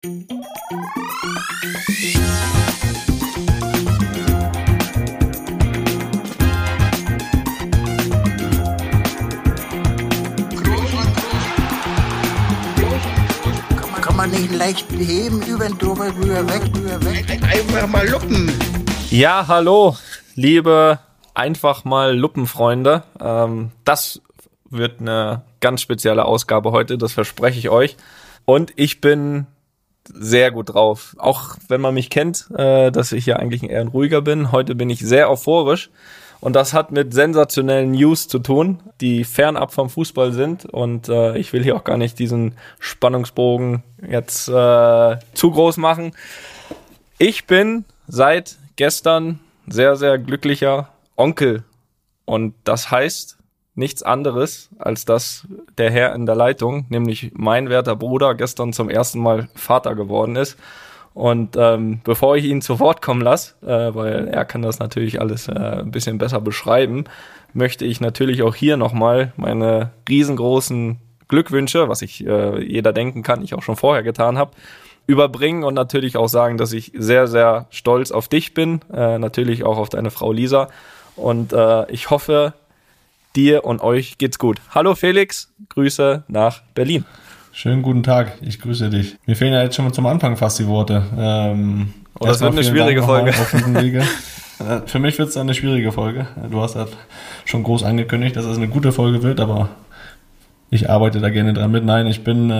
Kann man nicht leicht beheben, über den drüber weg. Einfach mal luppen. Ja, hallo, liebe einfach mal Luppenfreunde. Das wird eine ganz spezielle Ausgabe heute, das verspreche ich euch. Und ich bin sehr gut drauf. Auch wenn man mich kennt, dass ich ja eigentlich eher ein ruhiger bin. Heute bin ich sehr euphorisch. Und das hat mit sensationellen News zu tun, die fernab vom Fußball sind. Und ich will hier auch gar nicht diesen Spannungsbogen jetzt zu groß machen. Ich bin seit gestern sehr, sehr glücklicher Onkel. Und das heißt nichts anderes, als dass der Herr in der Leitung, nämlich mein werter Bruder, gestern zum ersten Mal Vater geworden ist. Und bevor ich ihn zu Wort kommen lasse, weil er kann das natürlich alles ein bisschen besser beschreiben, möchte ich natürlich auch hier nochmal meine riesengroßen Glückwünsche, was ich jeder denken kann, ich auch schon vorher getan habe, überbringen und natürlich auch sagen, dass ich sehr, sehr stolz auf dich bin, natürlich auch auf deine Frau Lisa. Und ich hoffe, dir und euch geht's gut. Hallo Felix, Grüße nach Berlin. Schönen guten Tag, ich grüße dich. Mir fehlen ja jetzt schon zum Anfang fast die Worte. Das wird eine schwierige Folge. Auf diesem Wege. Für mich wird es eine schwierige Folge. Du hast halt schon groß angekündigt, dass es eine gute Folge wird, aber ich arbeite da gerne dran mit. Nein, ich bin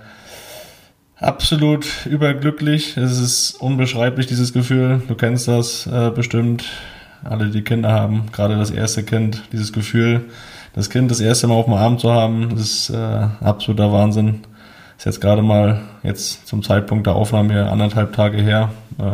absolut überglücklich. Es ist unbeschreiblich, dieses Gefühl. Du kennst das bestimmt. Alle, die Kinder haben, gerade das erste Kind, dieses Gefühl, das Kind das erste Mal auf dem Arm zu haben, das ist absoluter Wahnsinn. Ist jetzt gerade mal jetzt zum Zeitpunkt der Aufnahme hier 1,5 Tage her.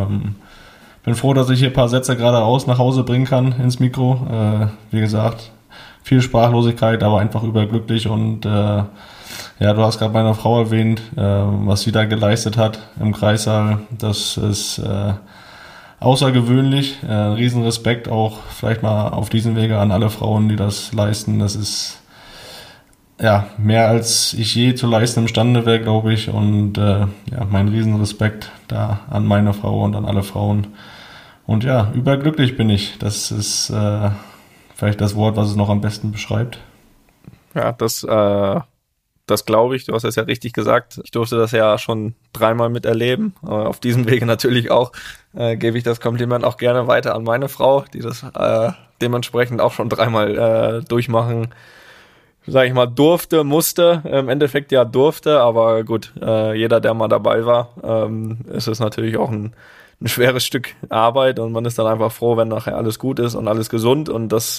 Bin froh, dass ich hier ein paar Sätze geradeaus nach Hause bringen kann ins Mikro. Wie gesagt, viel Sprachlosigkeit, aber einfach überglücklich. Und ja, du hast gerade meine Frau erwähnt, was sie da geleistet hat im Kreissaal. Das ist außergewöhnlich, riesen Respekt auch vielleicht mal auf diesem Wege an alle Frauen, die das leisten. Das ist ja mehr als ich je zu leisten imstande wäre, glaube ich. Und ja, mein riesen Respekt da an meine Frau und an alle Frauen. Und ja, überglücklich bin ich. Das ist vielleicht das Wort, was es noch am besten beschreibt. Ja, das glaube ich, du hast es ja richtig gesagt. Ich durfte das ja schon 3-mal miterleben. Auf diesem Wege natürlich auch gebe ich das Kompliment auch gerne weiter an meine Frau, die das dementsprechend auch schon 3-mal durchmachen, sage ich mal, durfte, musste. Im Endeffekt ja durfte, aber gut, jeder, der mal dabei war, ist es natürlich auch ein schweres Stück Arbeit und man ist dann einfach froh, wenn nachher alles gut ist und alles gesund und das,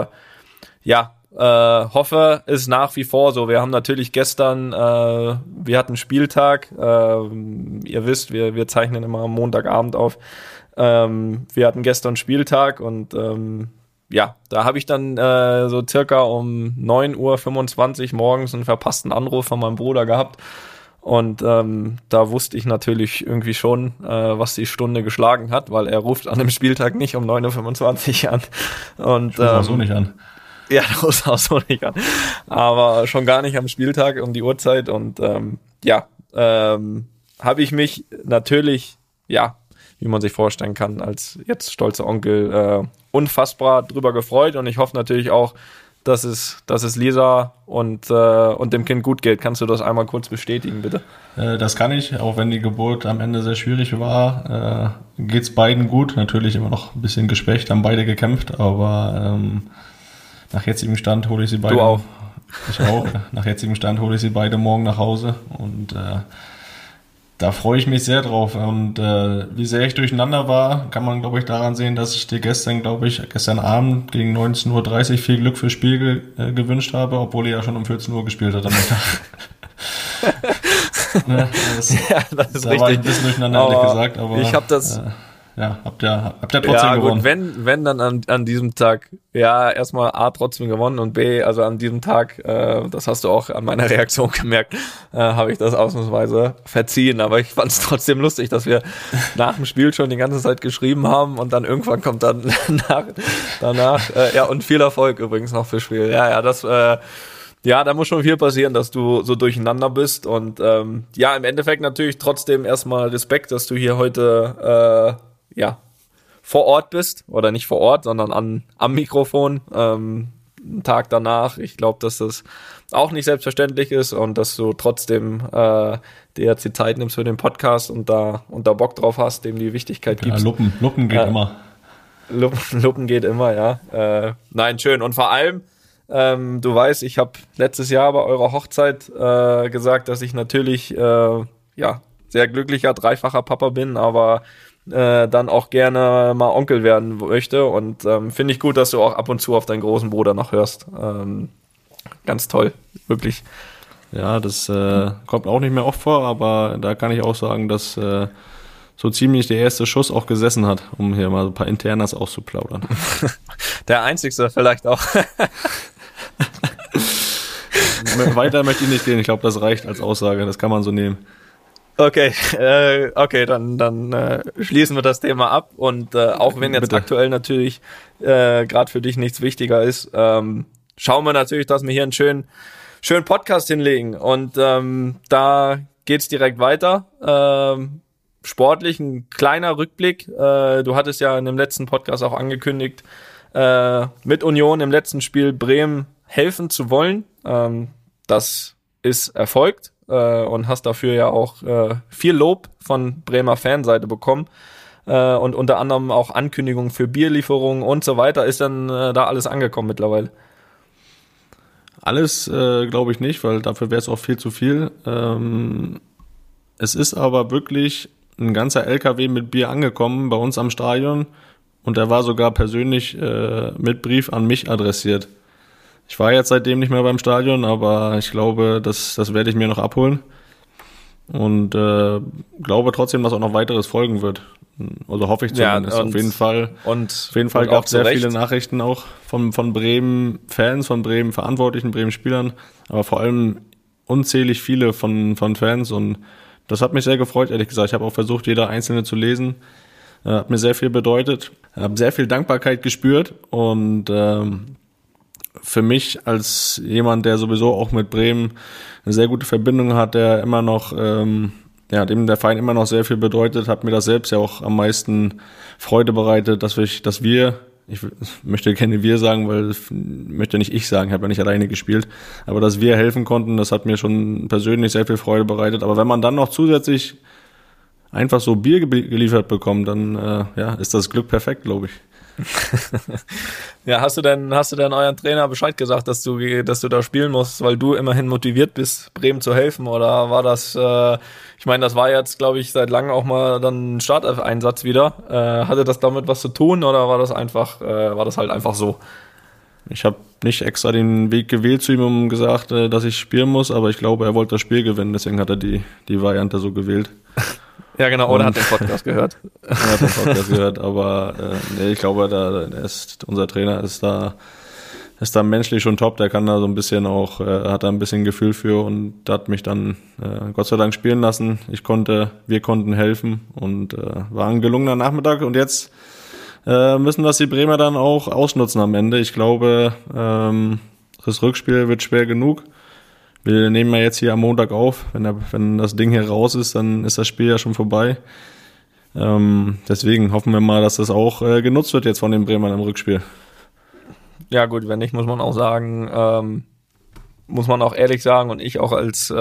hoffe, ist nach wie vor so. Wir haben natürlich gestern, wir hatten Spieltag, ihr wisst, wir zeichnen immer am Montagabend auf. Wir hatten gestern Spieltag und da habe ich dann so circa um 9:25 Uhr morgens einen verpassten Anruf von meinem Bruder gehabt. Und da wusste ich natürlich irgendwie schon, was die Stunde geschlagen hat, weil er ruft an dem Spieltag nicht um 9:25 Uhr an. Und auch so nicht an. Ja, das ruft auch so nicht an. Aber schon gar nicht am Spieltag um die Uhrzeit. Und habe ich mich natürlich, wie man sich vorstellen kann, als jetzt stolzer Onkel unfassbar drüber gefreut. Und ich hoffe natürlich auch, dass es Lisa und dem Kind gut geht. Kannst du das einmal kurz bestätigen, bitte? Das kann ich, auch wenn die Geburt am Ende sehr schwierig war, geht's beiden gut. Natürlich immer noch ein bisschen geschwächt, haben beide gekämpft, aber nach jetzigem Stand hole ich sie beide. Du auch. Ich auch. Nach jetzigem Stand hole ich sie beide morgen nach Hause und da freue ich mich sehr drauf. Und wie sehr ich durcheinander war, kann man, glaube ich, daran sehen, dass ich dir gestern Abend gegen 19:30 Uhr viel Glück fürs Spiel gewünscht habe, obwohl ihr ja schon um 14 Uhr gespielt habt am Mittag. Das ist da richtig. war ich ein bisschen durcheinander, ehrlich gesagt. Aber ich habe das... habt ihr trotzdem gewonnen. Gut, wenn dann an diesem Tag, erstmal A, trotzdem gewonnen und B, also an diesem Tag, das hast du auch an meiner Reaktion gemerkt, habe ich das ausnahmsweise verziehen, aber ich fand es trotzdem lustig, dass wir nach dem Spiel schon die ganze Zeit geschrieben haben und dann irgendwann kommt dann danach, und viel Erfolg übrigens noch fürs Spiel. Das Ja, da muss schon viel passieren, dass du so durcheinander bist. Und ja, im Endeffekt natürlich trotzdem erstmal Respekt, dass du hier heute vor Ort bist. Oder nicht vor Ort, sondern am Mikrofon. Einen Tag danach. Ich glaube, dass das auch nicht selbstverständlich ist und dass du trotzdem dir jetzt die Zeit nimmst für den Podcast und da Bock drauf hast, dem die Wichtigkeit gibst. Ja, Luppen geht immer. Luppen geht immer, ja. Nein, schön. Und vor allem, du weißt, ich habe letztes Jahr bei eurer Hochzeit gesagt, dass ich natürlich sehr glücklicher, dreifacher Papa bin, aber dann auch gerne mal Onkel werden möchte. Und finde ich gut, dass du auch ab und zu auf deinen großen Bruder noch hörst. Ganz toll, wirklich. Ja, das kommt auch nicht mehr oft vor, aber da kann ich auch sagen, dass so ziemlich der erste Schuss auch gesessen hat, um hier mal so ein paar Internas auszuplaudern. Der einzigste vielleicht auch. Weiter möchte ich nicht gehen, ich glaube, das reicht als Aussage, das kann man so nehmen. Okay, dann schließen wir das Thema ab und auch wenn jetzt Bitte. Aktuell natürlich gerade für dich nichts wichtiger ist, schauen wir natürlich, dass wir hier einen schönen Podcast hinlegen und da geht's direkt weiter. Sportlich ein kleiner Rückblick. Du hattest ja in dem letzten Podcast auch angekündigt, mit Union im letzten Spiel Bremen helfen zu wollen. Das ist erfolgt und hast dafür ja auch viel Lob von Bremer Fanseite bekommen und unter anderem auch Ankündigungen für Bierlieferungen und so weiter. Ist dann da alles angekommen mittlerweile? Alles glaube ich nicht, weil dafür wäre es auch viel zu viel. Es ist aber wirklich ein ganzer LKW mit Bier angekommen bei uns am Stadion und der war sogar persönlich mit Brief an mich adressiert. Ich war jetzt seitdem nicht mehr beim Stadion, aber ich glaube, das werde ich mir noch abholen und glaube trotzdem, dass auch noch weiteres folgen wird. Also hoffe ich zumindest. Ja, auf jeden Fall gab es sehr viele Nachrichten auch von Bremen-Fans, von Bremen-Verantwortlichen, Bremen-Spielern, aber vor allem unzählig viele von Fans und das hat mich sehr gefreut, ehrlich gesagt. Ich habe auch versucht, jeder Einzelne zu lesen. Hat mir sehr viel bedeutet. Habe sehr viel Dankbarkeit gespürt und für mich als jemand, der sowieso auch mit Bremen eine sehr gute Verbindung hat, der immer noch dem der Verein immer noch sehr viel bedeutet, hat mir das selbst ja auch am meisten Freude bereitet, dass wir, ich möchte gerne wir sagen, weil möchte nicht ich sagen, ich habe ja nicht alleine gespielt, aber dass wir helfen konnten, das hat mir schon persönlich sehr viel Freude bereitet. Aber wenn man dann noch zusätzlich einfach so Bier geliefert bekommt, dann ist das Glück perfekt, glaube ich. Ja, hast du denn euren Trainer Bescheid gesagt, dass du da spielen musst, weil du immerhin motiviert bist, Bremen zu helfen? Oder war das, ich meine, das war jetzt, glaube ich, seit langem auch mal dann ein Startelf-Einsatz wieder. Hatte das damit was zu tun oder war das halt einfach so? Ich habe nicht extra den Weg gewählt zu ihm und gesagt, dass ich spielen muss, aber ich glaube, er wollte das Spiel gewinnen, deswegen hat er die Variante so gewählt. Ja, genau, oder hat den Podcast gehört. Er hat den Podcast gehört, aber ich glaube, unser Trainer ist da menschlich schon top, der kann da so ein bisschen auch, hat da ein bisschen Gefühl für und hat mich dann Gott sei Dank spielen lassen. Wir konnten helfen und war ein gelungener Nachmittag und jetzt müssen das die Bremer dann auch ausnutzen am Ende. Ich glaube, das Rückspiel wird schwer genug. Wir nehmen ja jetzt hier am Montag auf. Wenn das Ding hier raus ist, dann ist das Spiel ja schon vorbei. Deswegen hoffen wir mal, dass das auch genutzt wird jetzt von den Bremern im Rückspiel. Ja gut, wenn nicht, muss man auch sagen, muss man auch ehrlich sagen und ich auch als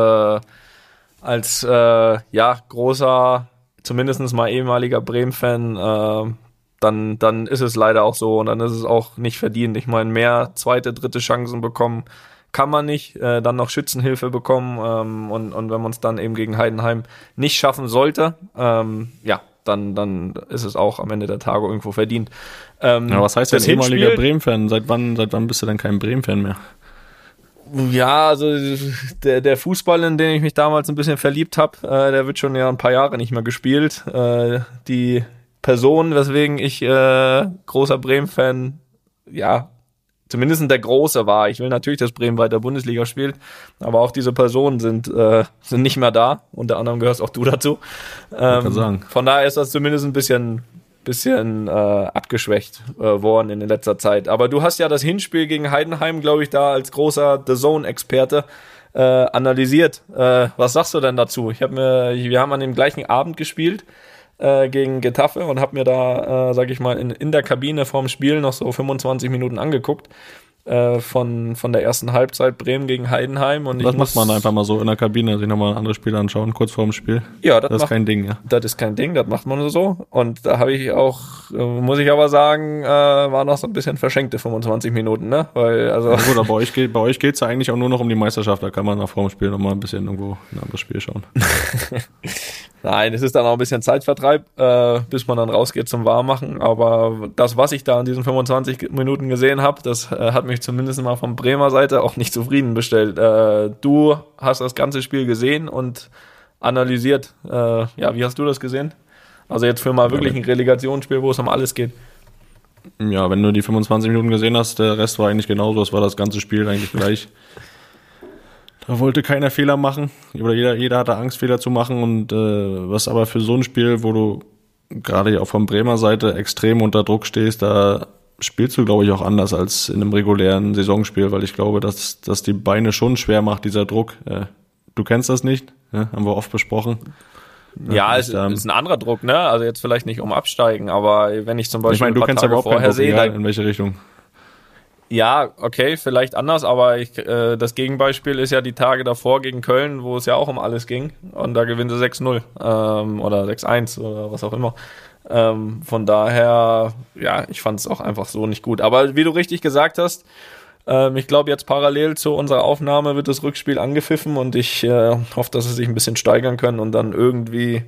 großer, zumindest mal ehemaliger Bremen-Fan, dann ist es leider auch so und dann ist es auch nicht verdient. Ich meine, mehr zweite, dritte Chancen bekommen kann man nicht, dann noch Schützenhilfe bekommen und wenn man es dann eben gegen Heidenheim nicht schaffen sollte, dann ist es auch am Ende der Tage irgendwo verdient. Was heißt denn ehemaliger Bremen-Fan? Seit wann bist du denn kein Bremen-Fan mehr? Ja, also der Fußball, in den ich mich damals ein bisschen verliebt habe, der wird schon ja ein paar Jahre nicht mehr gespielt. Die Person, weswegen ich großer Bremen-Fan, zumindest der Große war. Ich will natürlich, dass Bremen weiter Bundesliga spielt, aber auch diese Personen sind nicht mehr da. Unter anderem gehörst auch du dazu. Kann sagen. Von daher ist das zumindest ein bisschen abgeschwächt worden in letzter Zeit. Aber du hast ja das Hinspiel gegen Heidenheim, glaube ich, da als großer The Zone-Experte analysiert. Was sagst du denn dazu? Wir haben an dem gleichen Abend gespielt gegen Getafe und habe mir da, sag ich mal, in der Kabine vorm Spiel noch so 25 Minuten angeguckt. Von der ersten Halbzeit Bremen gegen Heidenheim. Und das macht man einfach mal so in der Kabine, sich nochmal ein anderes Spiel anschauen, kurz vor dem Spiel. Ja, das ist kein Ding, ja. Das ist kein Ding, das macht man so. Und da habe ich auch, muss ich aber sagen, war noch so ein bisschen verschenkte 25 Minuten, ne? Weil, also. Ja, gut, aber bei euch geht's ja eigentlich auch nur noch um die Meisterschaft, da kann man nach vor dem Spiel nochmal ein bisschen irgendwo ein anderes Spiel schauen. Nein, es ist dann auch ein bisschen Zeitvertreib, bis man dann rausgeht zum Warmmachen. Aber das, was ich da in diesen 25 Minuten gesehen habe, das hat mich zumindest mal von Bremer Seite auch nicht zufriedengestellt. Du hast das ganze Spiel gesehen und analysiert. Wie hast du das gesehen? Also jetzt für mal wirklich ein Relegationsspiel, wo es um alles geht. Ja, wenn du die 25 Minuten gesehen hast, der Rest war eigentlich genauso. Es war das ganze Spiel eigentlich gleich. Da wollte keiner Fehler machen. Oder jeder hatte Angst, Fehler zu machen. Und was aber für so ein Spiel, wo du gerade auch von Bremer Seite extrem unter Druck stehst, da spielst du, glaube ich, auch anders als in einem regulären Saisonspiel, weil ich glaube, dass die Beine schon schwer macht, dieser Druck. Du kennst das nicht, haben wir oft besprochen. Ja, es ist ein anderer Druck, ne? Also jetzt vielleicht nicht um Absteigen, aber wenn ich zum Beispiel du kennst aber auch vorher sehe, in welche Richtung. Ja, okay, vielleicht anders, aber das Gegenbeispiel ist ja die Tage davor gegen Köln, wo es ja auch um alles ging und da gewinnen sie 6-0 oder 6-1 oder was auch immer. Von daher, ja, ich fand es auch einfach so nicht gut. Aber wie du richtig gesagt hast, ich glaube jetzt parallel zu unserer Aufnahme wird das Rückspiel angepfiffen und ich hoffe, dass sie sich ein bisschen steigern können und dann irgendwie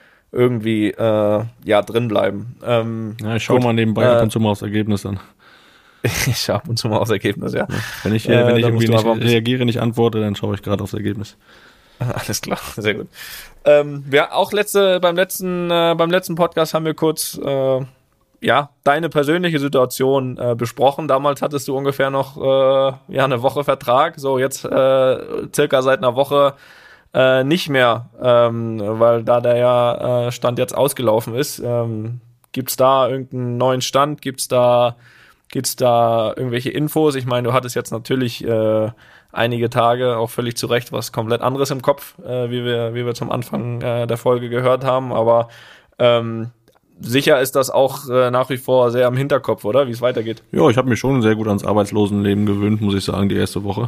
drin bleiben. Ich schaue mal nebenbei ab und zu mal aufs Ergebnis dann. Ich schaue ab und zu mal aufs Ergebnis, ja. Wenn ich irgendwie nicht reagiere, nicht antworte, dann schaue ich gerade aufs Ergebnis. Alles klar, sehr gut. Auch beim letzten Podcast haben wir kurz deine persönliche Situation besprochen. Damals hattest du ungefähr noch eine Woche Vertrag. So jetzt circa seit einer Woche nicht mehr, weil da der Stand jetzt ausgelaufen ist. Gibt's da irgendeinen neuen Stand? Gibt's da irgendwelche Infos? Ich meine, du hattest jetzt natürlich einige Tage auch völlig zu Recht was komplett anderes im Kopf, wie wir zum Anfang der Folge gehört haben, aber sicher ist das auch nach wie vor sehr am Hinterkopf, oder? Wie es weitergeht. Ja, ich habe mich schon sehr gut ans Arbeitslosenleben gewöhnt, muss ich sagen, die erste Woche.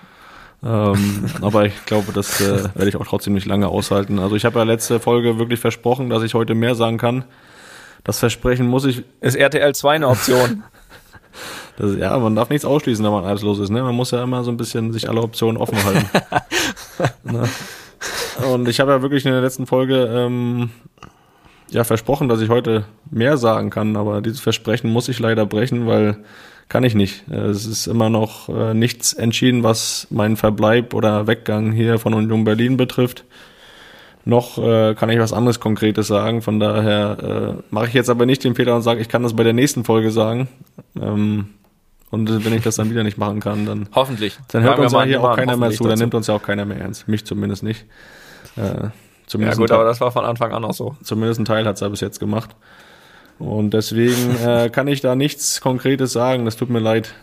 Aber ich glaube, das werde ich auch trotzdem nicht lange aushalten. Also ich habe ja letzte Folge wirklich versprochen, dass ich heute mehr sagen kann. Das Versprechen muss ich... Ist RTL 2 eine Option? Man darf nichts ausschließen, wenn man arbeitslos ist. Ne? Man muss ja immer so ein bisschen sich alle Optionen offen halten. Und ich habe ja wirklich in der letzten Folge versprochen, dass ich heute mehr sagen kann, aber dieses Versprechen muss ich leider brechen, weil kann ich nicht. Es ist immer noch nichts entschieden, was meinen Verbleib oder Weggang hier von Union Berlin betrifft. Noch kann ich was anderes Konkretes sagen, von daher mache ich jetzt aber nicht den Fehler und sage, ich kann das bei der nächsten Folge sagen. Und wenn ich das dann wieder nicht machen kann, dann hoffentlich. Dann hört uns ja hier auch keiner mehr zu, dann nimmt uns ja auch keiner mehr ernst. Mich zumindest nicht. Ja gut, aber das war von Anfang an auch so. Zumindest ein Teil hat es ja bis jetzt gemacht. Und deswegen kann ich da nichts Konkretes sagen, das tut mir leid.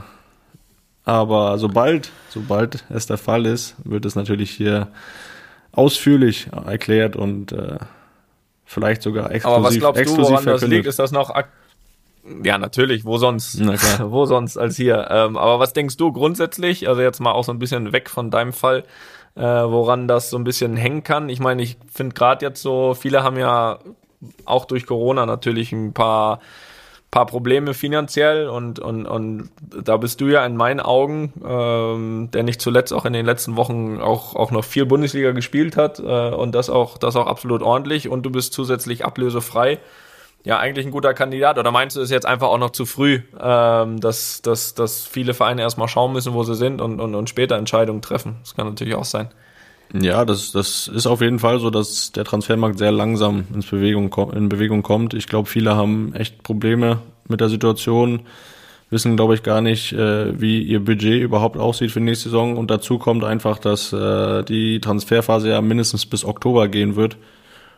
Aber sobald es der Fall ist, wird es natürlich hier ausführlich erklärt und vielleicht sogar exklusiv Aber was glaubst du, woran verkündet. das liegt? Ist das noch ja, natürlich, wo sonst? Na klar. Wo sonst als hier? Aber was denkst du grundsätzlich, also jetzt mal auch so ein bisschen weg von deinem Fall, woran das so ein bisschen hängen kann? Ich meine, ich finde gerade jetzt so, viele haben ja auch durch Corona natürlich ein paar Probleme finanziell und da bist du ja in meinen Augen, der nicht zuletzt auch in den letzten Wochen auch noch viel Bundesliga gespielt hat und das auch absolut ordentlich und du bist zusätzlich ablösefrei. Ja, eigentlich ein guter Kandidat. Oder meinst du, ist jetzt einfach auch noch zu früh, dass viele Vereine erstmal schauen müssen, wo sie sind und später Entscheidungen treffen? Das kann natürlich auch sein. Ja, das ist auf jeden Fall so, dass der Transfermarkt sehr langsam in Bewegung kommt. Ich glaube, viele haben echt Probleme mit der Situation, wissen, glaube ich, gar nicht, wie ihr Budget überhaupt aussieht für die nächste Saison. Und dazu kommt einfach, dass die Transferphase ja mindestens bis Oktober gehen wird.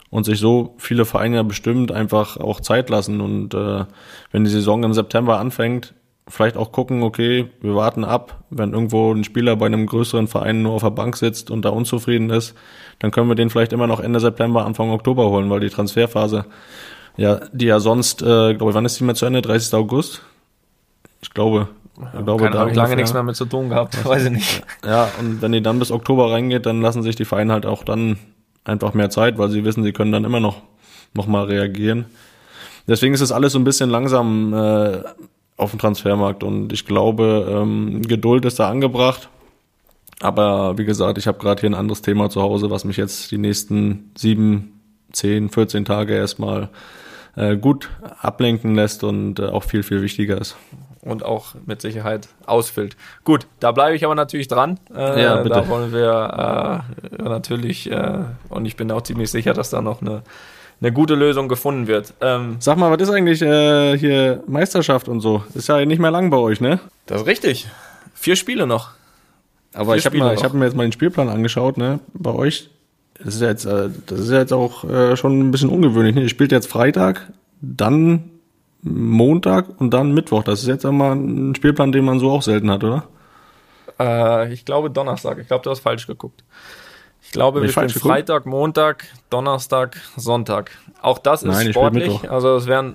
und sich so viele Vereine ja bestimmt einfach auch Zeit lassen. Und wenn die Saison im September anfängt, vielleicht auch gucken, okay, wir warten ab, wenn irgendwo ein Spieler bei einem größeren Verein nur auf der Bank sitzt und da unzufrieden ist, dann können wir den vielleicht immer noch Ende September, Anfang Oktober holen, weil die Transferphase, ja, die ja sonst, glaube ich, wann ist die mehr zu Ende? 30. August? Ich glaube, da habe ich lange nichts mehr mit zu tun gehabt, weiß ich nicht. Ja, und wenn die dann bis Oktober reingeht, dann lassen sich die Vereine halt auch dann einfach mehr Zeit, weil sie wissen, sie können dann immer noch mal reagieren. Deswegen ist es alles so ein bisschen langsam auf dem Transfermarkt und ich glaube, Geduld ist da angebracht. Aber wie gesagt, ich habe gerade hier ein anderes Thema zu Hause, was mich jetzt die nächsten 7, 10, 14 Tage erstmal gut ablenken lässt und auch viel, viel wichtiger ist. Und auch mit Sicherheit ausfüllt. Gut, da bleibe ich aber natürlich dran. Ja, bitte. Da wollen wir natürlich, und ich bin auch ziemlich sicher, dass da noch eine gute Lösung gefunden wird. Sag mal, was ist eigentlich hier Meisterschaft und so? Ist ja nicht mehr lang bei euch, ne? Das ist richtig. 4 Spiele noch. Aber ich habe mir jetzt mal den Spielplan angeschaut, ne? Bei euch, das ist ja jetzt auch schon ein bisschen ungewöhnlich, ne? Ihr spielt jetzt Freitag, dann Montag und dann Mittwoch. Das ist jetzt einmal ein Spielplan, den man so auch selten hat, oder? Ich glaube Donnerstag. Ich glaube, du hast falsch geguckt. Ich glaube, wir spielen Freitag, Montag, Donnerstag, Sonntag. Auch das ist sportlich. Also es wären...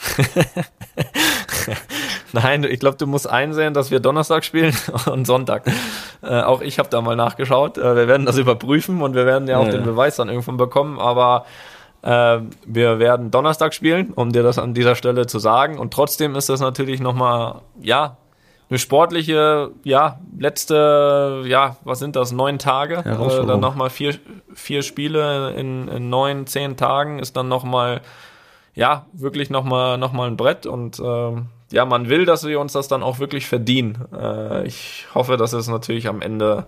Nein, ich glaube, du musst einsehen, dass wir Donnerstag spielen und Sonntag. Auch ich habe da mal nachgeschaut. Wir werden das überprüfen und wir werden ja auch den Beweis dann irgendwann bekommen. Aber wir werden Donnerstag spielen, um dir das an dieser Stelle zu sagen. Und trotzdem ist das natürlich nochmal, eine sportliche, letzte, was sind das, 9 Tage? Dann nochmal 4 Spiele in 9, 10 Tagen ist dann nochmal, wirklich nochmal ein Brett. Und man will, dass wir uns das dann auch wirklich verdienen. Ich hoffe, dass es natürlich am Ende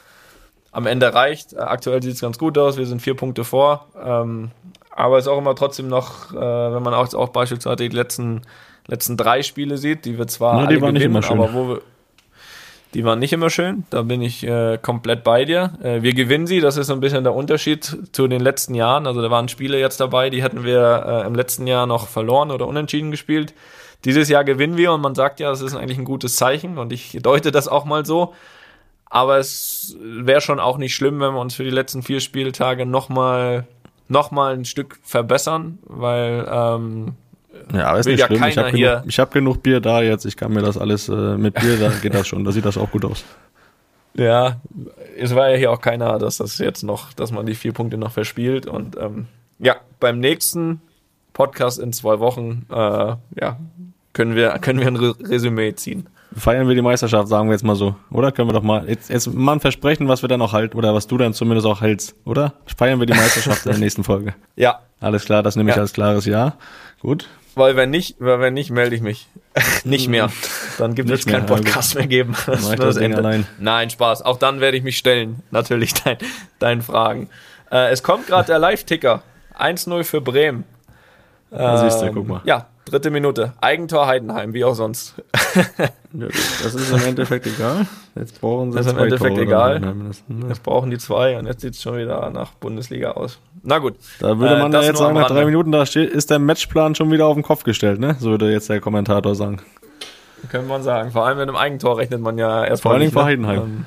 reicht. Aktuell sieht es ganz gut aus, wir sind 4 Punkte vor. Aber es ist auch immer trotzdem noch, wenn man auch beispielsweise die letzten 3 Spiele sieht, die wir zwar alle gewinnen, aber die waren nicht immer schön. Da bin ich komplett bei dir. Wir gewinnen sie, das ist so ein bisschen der Unterschied zu den letzten Jahren. Also da waren Spiele jetzt dabei, die hätten wir im letzten Jahr noch verloren oder unentschieden gespielt. Dieses Jahr gewinnen wir und man sagt ja, das ist eigentlich ein gutes Zeichen und ich deute das auch mal so. Aber es wäre schon auch nicht schlimm, wenn wir uns für die letzten 4 Spieltage noch mal ein Stück verbessern, weil aber ist nicht schlimm. Ich hab genug Bier da jetzt. Ich kann mir das alles mit Bier, da geht das schon. Da sieht das auch gut aus. Ja, es war ja hier auch keiner, dass man die 4 Punkte noch verspielt. Und beim nächsten Podcast in 2 Wochen, können wir ein Resümee ziehen. Feiern wir die Meisterschaft, sagen wir jetzt mal so. Oder können wir doch mal jetzt mal ein Versprechen, was wir dann auch halten, oder was du dann zumindest auch hältst, oder? Feiern wir die Meisterschaft in der nächsten Folge. Ja. Alles klar, das nehme ich als klares Ja. Gut. Weil wenn nicht, melde ich mich. Nicht mehr. Dann gibt es keinen Podcast mehr geben. Das ist das Ende. Allein. Nein, Spaß. Auch dann werde ich mich stellen. Natürlich deinen Fragen. Es kommt gerade der Live-Ticker. 1-0 für Bremen. Siehst du, guck mal. Ja, 3. Minute. Eigentor Heidenheim, wie auch sonst. Das ist im Endeffekt egal. Jetzt brauchen sie 2 Tore. Das ist im Endeffekt egal. Jetzt brauchen die 2 und jetzt sieht es schon wieder nach Bundesliga aus. Na gut. Da würde man ja jetzt sagen, nach 3 Minuten, da ist der Matchplan schon wieder auf den Kopf gestellt, ne? So würde jetzt der Kommentator sagen. Können wir sagen. Vor allem mit einem Eigentor rechnet man ja erst vor allem vor Heidenheim.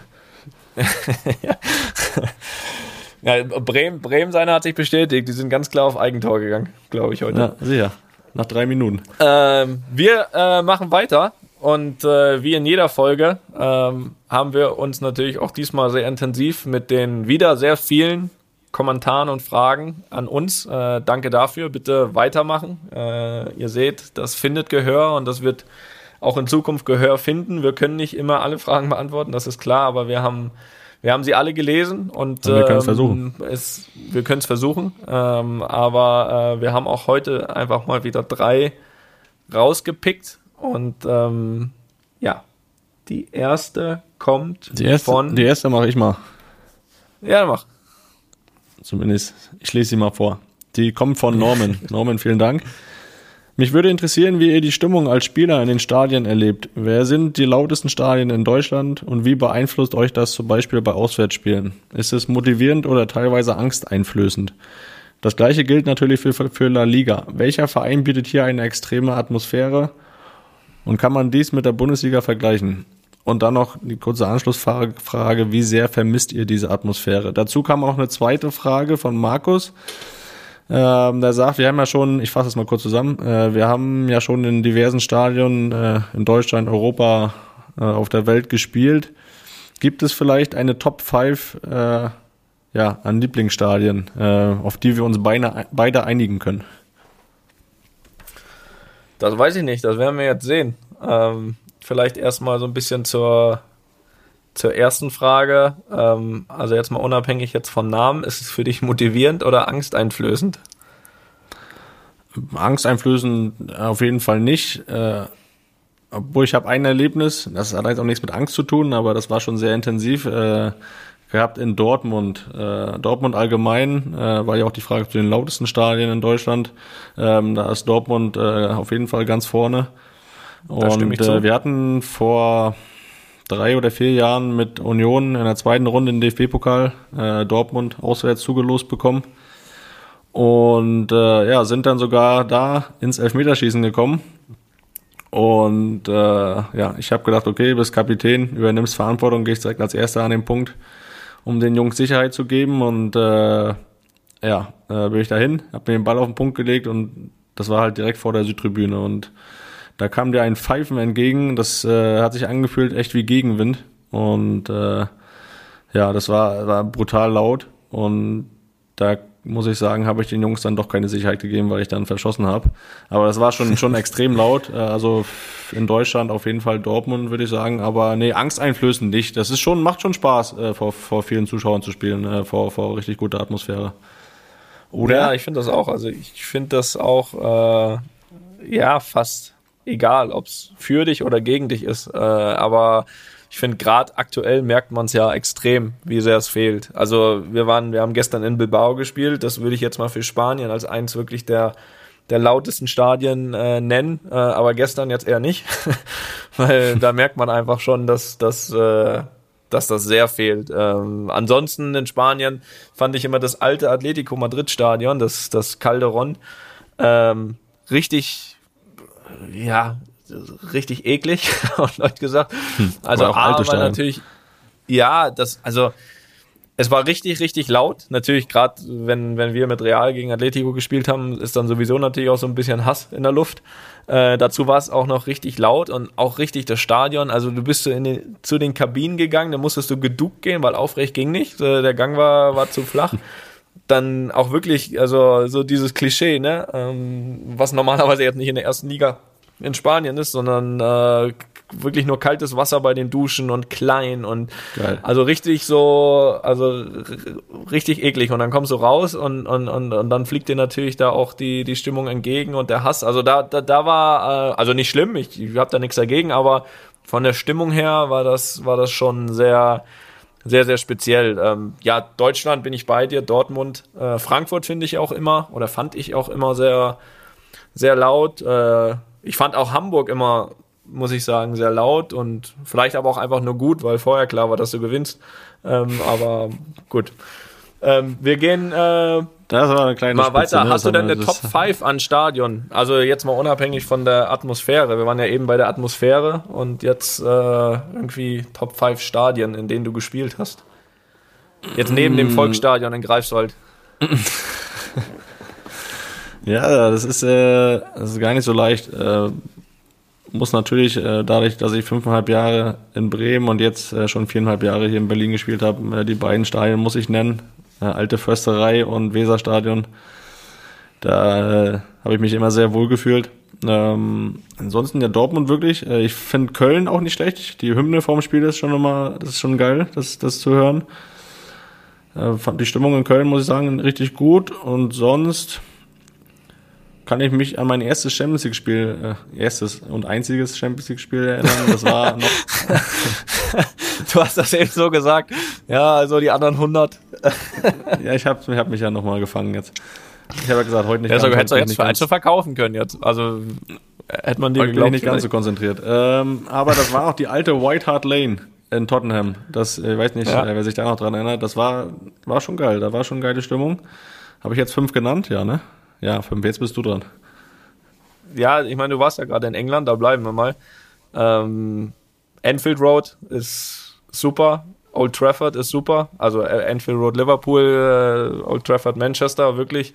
Ja, Bremen seiner hat sich bestätigt. Die sind ganz klar auf Eigentor gegangen, glaube ich, heute. Ja, sicher. Nach 3 Minuten. Wir machen weiter und wie in jeder Folge haben wir uns natürlich auch diesmal sehr intensiv mit den wieder sehr vielen Kommentaren und Fragen an uns. Danke dafür. Bitte weitermachen. Ihr seht, das findet Gehör und das wird auch in Zukunft Gehör finden. Wir können nicht immer alle Fragen beantworten, das ist klar, aber wir haben sie alle gelesen und wir können es versuchen. Wir können es versuchen, aber wir haben auch heute einfach mal wieder 3 rausgepickt und die erste kommt von... Die erste mache ich mal. Ja, mach. Zumindest, ich lese sie mal vor. Die kommt von Norman. Norman, vielen Dank. Mich würde interessieren, wie ihr die Stimmung als Spieler in den Stadien erlebt. Wer sind die lautesten Stadien in Deutschland und wie beeinflusst euch das zum Beispiel bei Auswärtsspielen? Ist es motivierend oder teilweise angsteinflößend? Das gleiche gilt natürlich für La Liga. Welcher Verein bietet hier eine extreme Atmosphäre und kann man dies mit der Bundesliga vergleichen? Und dann noch die kurze Anschlussfrage, wie sehr vermisst ihr diese Atmosphäre? Dazu kam auch eine zweite Frage von Markus. Der sagt, wir haben ja schon, ich fasse es mal kurz zusammen, wir haben ja schon in diversen Stadien in Deutschland, Europa, auf der Welt gespielt. Gibt es vielleicht eine Top 5 an Lieblingsstadien, auf die wir uns beide einigen können? Das weiß ich nicht, das werden wir jetzt sehen. Vielleicht erstmal so ein bisschen zur ersten Frage. Also jetzt mal unabhängig jetzt vom Namen, ist es für dich motivierend oder angsteinflößend? Angsteinflößend auf jeden Fall nicht. Obwohl ich habe ein Erlebnis, das hat jetzt auch nichts mit Angst zu tun, aber das war schon sehr intensiv, gehabt in Dortmund. Dortmund allgemein, war ja auch die Frage zu den lautesten Stadien in Deutschland. Da ist Dortmund auf jeden Fall ganz vorne. Und wir hatten vor 3 oder 4 Jahren mit Union in der zweiten Runde im DFB-Pokal Dortmund auswärts zugelost bekommen. Und sind dann sogar da ins Elfmeterschießen gekommen. Und ich habe gedacht, okay, bist Kapitän, übernimmst Verantwortung, gehst direkt als Erster an den Punkt, um den Jungs Sicherheit zu geben. Und bin ich dahin, habe mir den Ball auf den Punkt gelegt und das war halt direkt vor der Südtribüne. Und da kam dir ein Pfeifen entgegen, das hat sich angefühlt echt wie Gegenwind. Und das war brutal laut. Und da muss ich sagen, habe ich den Jungs dann doch keine Sicherheit gegeben, weil ich dann verschossen habe. Aber das war schon extrem laut. Also in Deutschland auf jeden Fall Dortmund, würde ich sagen. Aber nee, angsteinflößend nicht. Das ist macht schon Spaß, vor vielen Zuschauern zu spielen, vor richtig guter Atmosphäre. Oder? Ja, ich finde das auch. Also ich finde das auch fast egal, ob es für dich oder gegen dich ist. Aber ich finde, gerade aktuell merkt man es ja extrem, wie sehr es fehlt. Also wir haben gestern in Bilbao gespielt, das würde ich jetzt mal für Spanien als eins wirklich der lautesten Stadien nennen, aber gestern jetzt eher nicht, weil da merkt man einfach schon, dass das sehr fehlt. Ansonsten in Spanien fand ich immer das alte Atletico Madrid Stadion, das Calderón, richtig eklig, haben Leute gesagt. Also aber natürlich, es war richtig, richtig laut. Natürlich, gerade wenn wir mit Real gegen Atletico gespielt haben, ist dann sowieso natürlich auch so ein bisschen Hass in der Luft. Dazu war es auch noch richtig laut und auch richtig das Stadion. Also du bist zu den Kabinen gegangen, da musstest du geduckt gehen, weil aufrecht ging nicht. Der Gang war zu flach. Dann auch wirklich, also so dieses Klischee, ne, was normalerweise jetzt nicht in der ersten Liga in Spanien ist, sondern wirklich nur kaltes Wasser bei den Duschen und klein und geil. Also richtig richtig eklig und dann kommst du raus und dann fliegt dir natürlich da auch die Stimmung entgegen und der Hass. Also da war also nicht schlimm, ich habe da nichts dagegen, aber von der Stimmung her war das schon sehr, sehr, sehr speziell. Deutschland bin ich bei dir, Dortmund, Frankfurt fand ich auch immer sehr, sehr laut. Ich fand auch Hamburg immer, muss ich sagen, sehr laut und vielleicht aber auch einfach nur gut, weil vorher klar war, dass du gewinnst. Aber gut. Wir gehen das war eine kleine mal Spitze, weiter. Ne? Hast du denn eine Top 5 an Stadion? Also jetzt mal unabhängig von der Atmosphäre. Wir waren ja eben bei der Atmosphäre und jetzt irgendwie Top 5 Stadien, in denen du gespielt hast. Jetzt neben dem Volksstadion in Greifswald. Ja, das ist gar nicht so leicht. Muss natürlich, dadurch, dass ich 5,5 Jahre in Bremen und jetzt schon 4,5 Jahre hier in Berlin gespielt habe, die beiden Stadien muss ich nennen. Alte Försterei und Weserstadion. Da habe ich mich immer sehr wohl gefühlt. Ansonsten ja Dortmund wirklich. Ich finde Köln auch nicht schlecht. Die Hymne vorm Spiel ist schon geil, das zu hören. Fand die Stimmung in Köln, muss ich sagen, richtig gut. Und sonst kann ich mich an mein erstes Champions League-Spiel, erstes und einziges Champions League-Spiel erinnern. Das war noch... Du hast das eben so gesagt. Ja, also die anderen 100. Ja, ich hab mich ja nochmal gefangen jetzt. Ich habe ja gesagt, heute nicht. Ja, hättest du jetzt für eins verkaufen können jetzt. Also hätte man dir geglaubt. Nicht ganz so konzentriert. Aber das war auch die alte White Hart Lane in Tottenham. Das, ich weiß nicht, wer sich da noch dran erinnert. Das war schon geil. Da war schon geile Stimmung. Habe ich jetzt 5 genannt? Ja, ne? Ja, 5. Jetzt bist du dran. Ja, ich meine, du warst ja gerade in England, da bleiben wir mal. Anfield Road ist super. Old Trafford ist super. Also Anfield Road Liverpool, Old Trafford Manchester, wirklich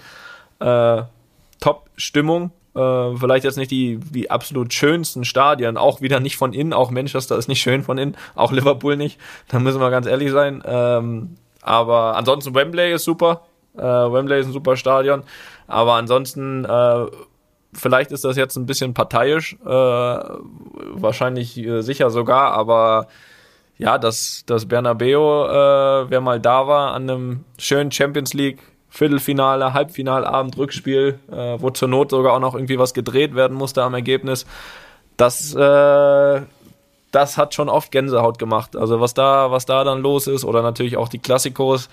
Top-Stimmung. Vielleicht jetzt nicht die absolut schönsten Stadien, auch wieder nicht von innen, auch Manchester ist nicht schön von innen, auch Liverpool nicht, da müssen wir ganz ehrlich sein. Aber ansonsten Wembley ist super. Wembley ist ein super Stadion. Aber ansonsten, vielleicht ist das jetzt ein bisschen parteiisch, wahrscheinlich sicher sogar, aber ja, das Bernabeu, wer mal da war an einem schönen Champions League Viertelfinale, Halbfinalabend, Rückspiel, wo zur Not sogar auch noch irgendwie was gedreht werden musste am Ergebnis, das hat schon oft Gänsehaut gemacht. Also was da dann los ist, oder natürlich auch die Klassikos,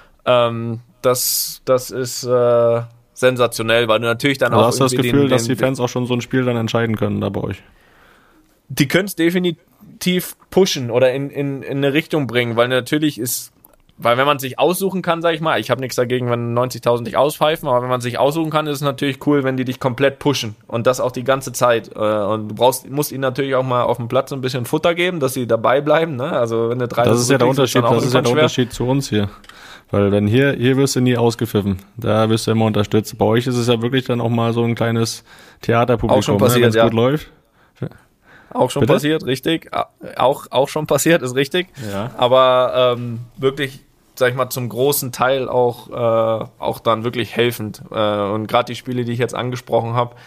das ist sensationell, weil du natürlich dann auch hast du das Gefühl, dass die Fans auch schon so ein Spiel dann entscheiden können da bei euch? Die können es definitiv pushen oder in eine Richtung bringen, weil natürlich weil wenn man sich aussuchen kann, sag ich mal, ich habe nichts dagegen, wenn 90.000 dich auspfeifen, aber wenn man sich aussuchen kann, ist es natürlich cool, wenn die dich komplett pushen und das auch die ganze Zeit. Und du musst ihnen natürlich auch mal auf dem Platz ein bisschen Futter geben, dass sie dabei bleiben. Ne? Also wenn du 3 das ist ja der Unterschied. Das ist ja der Unterschied zu uns hier, weil wenn hier wirst du nie ausgepfiffen, da wirst du immer unterstützt. Bei euch ist es ja wirklich dann auch mal so ein kleines Theaterpublikum, auch schon passiert, wenn es gut läuft. Auch schon passiert, richtig. Auch schon passiert, ist richtig. Ja. Aber wirklich, sag ich mal, zum großen Teil auch dann wirklich helfend. Und gerade die Spiele, die ich jetzt angesprochen habe,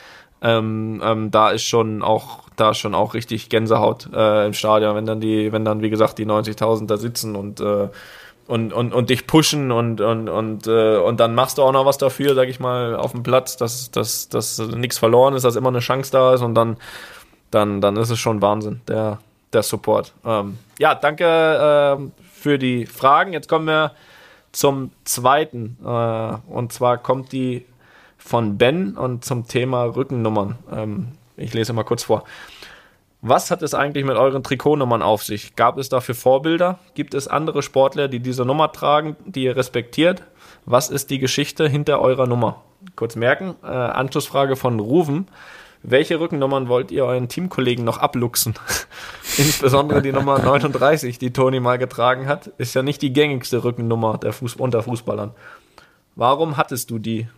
da ist schon auch richtig Gänsehaut im Stadion, wenn dann wie gesagt die 90.000 da sitzen und dich pushen und dann machst du auch noch was dafür, sag ich mal, auf dem Platz, dass nichts verloren ist, dass immer eine Chance da ist und dann ist es schon Wahnsinn, der Support. Ja, danke für die Fragen. Jetzt kommen wir zum zweiten. Und zwar kommt die von Ben und zum Thema Rückennummern. Ich lese mal kurz vor. Was hat es eigentlich mit euren Trikotnummern auf sich? Gab es dafür Vorbilder? Gibt es andere Sportler, die diese Nummer tragen, die ihr respektiert? Was ist die Geschichte hinter eurer Nummer? Kurz merken. Anschlussfrage von Ruven. Welche Rückennummern wollt ihr euren Teamkollegen noch abluchsen? Insbesondere die Nummer 39, die Toni mal getragen hat, ist ja nicht die gängigste Rückennummer unter Fußballern. Warum hattest du die?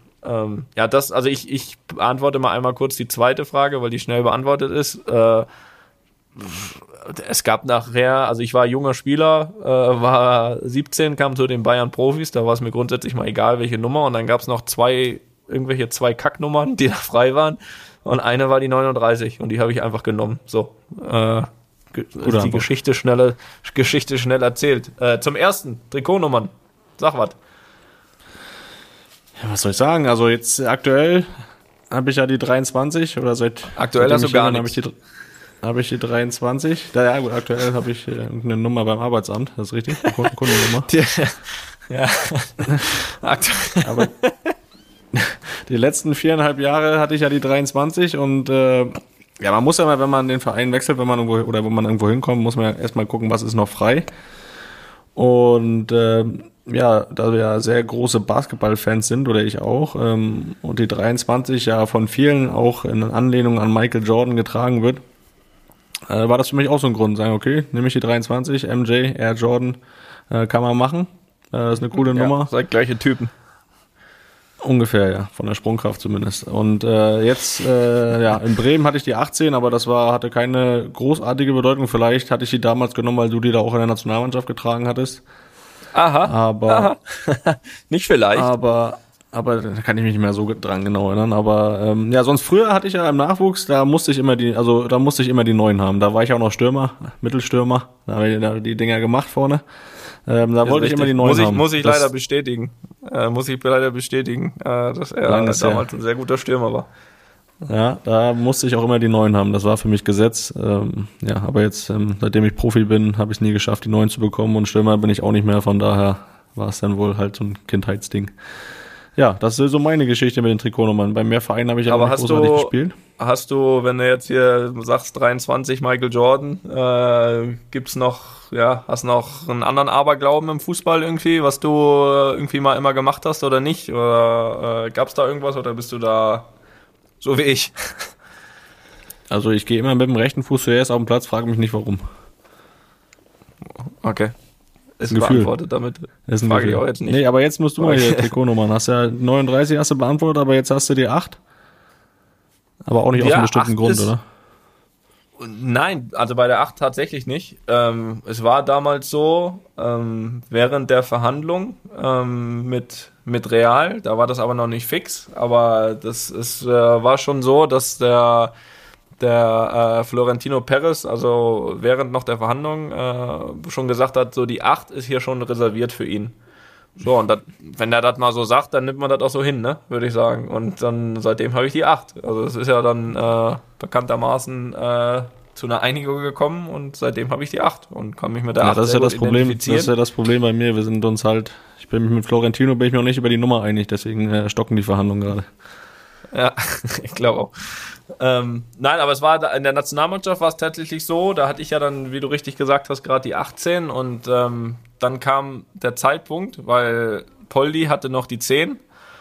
Ich beantworte mal einmal kurz die zweite Frage, weil die schnell beantwortet ist. Es gab nachher, also ich war junger Spieler, war 17, kam zu den Bayern Profis, da war es mir grundsätzlich mal egal, welche Nummer, und dann gab es noch irgendwelche zwei Kacknummern, die da frei waren. Und eine war die 39 und die habe ich einfach genommen. So, ist die Geschichte schnell erzählt. Zum ersten, Trikotnummern. Sag was. Ja, was soll ich sagen? Also jetzt aktuell habe ich ja die 23 oder aktuell hast du gar nichts. Habe ich die 23. Ja gut, aktuell habe ich eine Nummer beim Arbeitsamt, das ist richtig, eine Kundennummer. Ja. Aber die letzten 4,5 Jahre hatte ich ja die 23 und man muss ja mal, wenn man den Verein wechselt, wenn man irgendwo hinkommt, muss man ja erstmal gucken, was ist noch frei. Und da wir ja sehr große Basketballfans sind, oder ich auch, und die 23 ja von vielen auch in Anlehnung an Michael Jordan getragen wird, war das für mich auch so ein Grund, sagen, okay, nehme ich die 23, MJ, Air Jordan, kann man machen, ist eine coole Nummer. Seid gleiche Typen. Ungefähr, ja, von der Sprungkraft zumindest. Und jetzt, in Bremen hatte ich die 18, aber hatte keine großartige Bedeutung. Vielleicht hatte ich die damals genommen, weil du die da auch in der Nationalmannschaft getragen hattest. Aha. Nicht vielleicht. Aber da kann ich mich nicht mehr so dran genau erinnern. Aber sonst früher hatte ich ja im Nachwuchs, da musste ich immer die 9 haben. Da war ich auch noch Stürmer, Mittelstürmer. Da habe ich die Dinger gemacht vorne. Da wollte ich immer die 9 haben. Muss ich leider bestätigen, dass er damals ein sehr guter Stürmer war. Ja, da musste ich auch immer die 9 haben. Das war für mich Gesetz. Aber jetzt, seitdem ich Profi bin, habe ich es nie geschafft, die 9 zu bekommen. Und Stürmer bin ich auch nicht mehr. Von daher war es dann wohl halt so ein Kindheitsding. Ja, das ist so meine Geschichte mit den Trikotnummern. Bei mehr Vereinen habe ich Aber auch nicht großartig gespielt. Hast du, wenn du jetzt hier sagst 23 Michael Jordan, gibt's noch, hast noch einen anderen Aberglauben im Fußball irgendwie, was du irgendwie mal immer gemacht hast oder nicht? Oder gab's da irgendwas oder bist du da so wie ich? Also ich gehe immer mit dem rechten Fuß zuerst auf den Platz, frage mich nicht warum. Okay. Ist ein Gefühl. Beantwortet damit. Ist ein frage Gefühl. Ich auch jetzt nicht. Nee, aber jetzt musst du mal hier Trikotnummern. Hast ja 39 hast du beantwortet, aber jetzt hast du die 8. Aber auch nicht aus einem bestimmten Grund, oder? Nein, also bei der 8 tatsächlich nicht. Es war damals so, während der Verhandlung mit Real, da war das aber noch nicht fix, aber war schon so, dass der Florentino Perez, also während noch der Verhandlung, schon gesagt hat, so die 8 ist hier schon reserviert für ihn. So, und wenn er das mal so sagt, dann nimmt man das auch so hin, ne, würde ich sagen. Und dann seitdem habe ich die 8. Also es ist ja dann bekanntermaßen zu einer Einigung gekommen und seitdem habe ich die 8 und kann mich mit der 8 das ist ja das Problem. identifizieren. Das ist ja das Problem bei mir. Wir sind uns halt, mit Florentino bin ich mir noch nicht über die Nummer einig, deswegen stocken die Verhandlungen gerade. Ja, ich glaube auch. Nein, aber es war in der Nationalmannschaft war es tatsächlich so, da hatte ich ja dann, wie du richtig gesagt hast, gerade die 18 und dann kam der Zeitpunkt, weil Poldi hatte noch die 10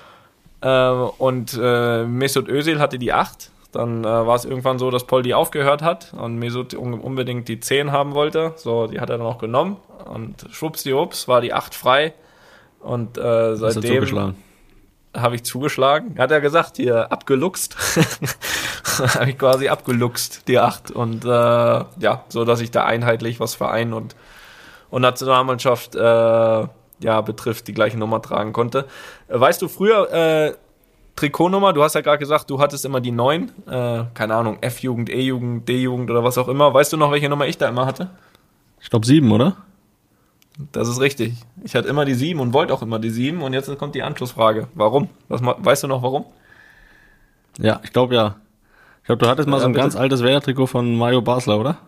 und Mesut Özil hatte die 8. Dann war es irgendwann so, dass Poldi aufgehört hat und Mesut unbedingt die 10 haben wollte. So, die hat er dann auch genommen und schwuppsdiwupps war die 8 frei und seitdem habe ich zugeschlagen. Hat er gesagt, hier abgeluchst. Habe ich quasi abgeluchst, die 8. Und so, dass ich da einheitlich was Verein und Nationalmannschaft betrifft, die gleiche Nummer tragen konnte. Weißt du, früher Trikotnummer, du hast ja gerade gesagt, du hattest immer die 9. Keine Ahnung, F-Jugend, E-Jugend, D-Jugend oder was auch immer. Weißt du noch, welche Nummer ich da immer hatte? Ich glaube 7, oder? Das ist richtig. Ich hatte immer die 7 und wollte auch immer die 7 und jetzt kommt die Anschlussfrage. Warum? Weißt du noch warum? Ja, ich glaube ja. Ich glaube, du hattest mal so ein ganz altes Werder-Trikot von Mario Basler, oder?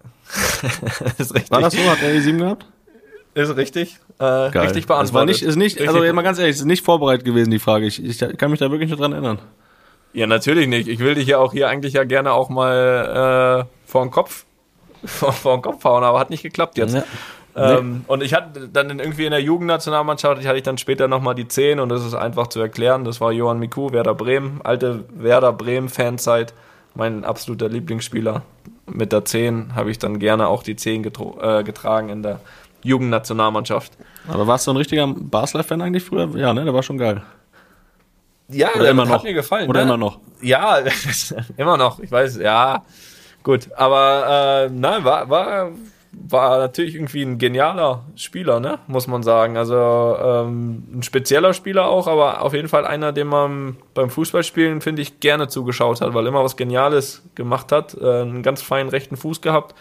Ist richtig. War das so? Hat er die 7 gehabt? Ist richtig. Richtig beantwortet. Ist nicht, also mal ganz ehrlich, es ist nicht vorbereitet gewesen, die Frage. Ich kann mich da wirklich nicht dran erinnern. Ja, natürlich nicht. Ich will dich ja auch hier eigentlich ja gerne auch mal vor den Kopf hauen, aber hat nicht geklappt jetzt. Ja. Und ich hatte dann irgendwie in der Jugendnationalmannschaft, hatte ich dann später nochmal die 10 und das ist einfach zu erklären. Das war Johann Miku, Werder Bremen, alte Werder Bremen-Fanzeit, mein absoluter Lieblingsspieler. Mit der 10 habe ich dann gerne auch die 10 getragen in der Jugendnationalmannschaft. Aber warst du ein richtiger Basler-Fan eigentlich früher? Ja, ne, der war schon geil. Ja, oder immer noch. Hat mir gefallen. Oder ne? immer noch. Ja, immer noch. Ich weiß, ja, gut. Aber nein, war natürlich irgendwie ein genialer Spieler, ne, muss man sagen. Also ein spezieller Spieler auch, aber auf jeden Fall einer, dem man beim Fußballspielen, finde ich, gerne zugeschaut hat, weil immer was Geniales gemacht hat. Einen ganz feinen rechten Fuß gehabt.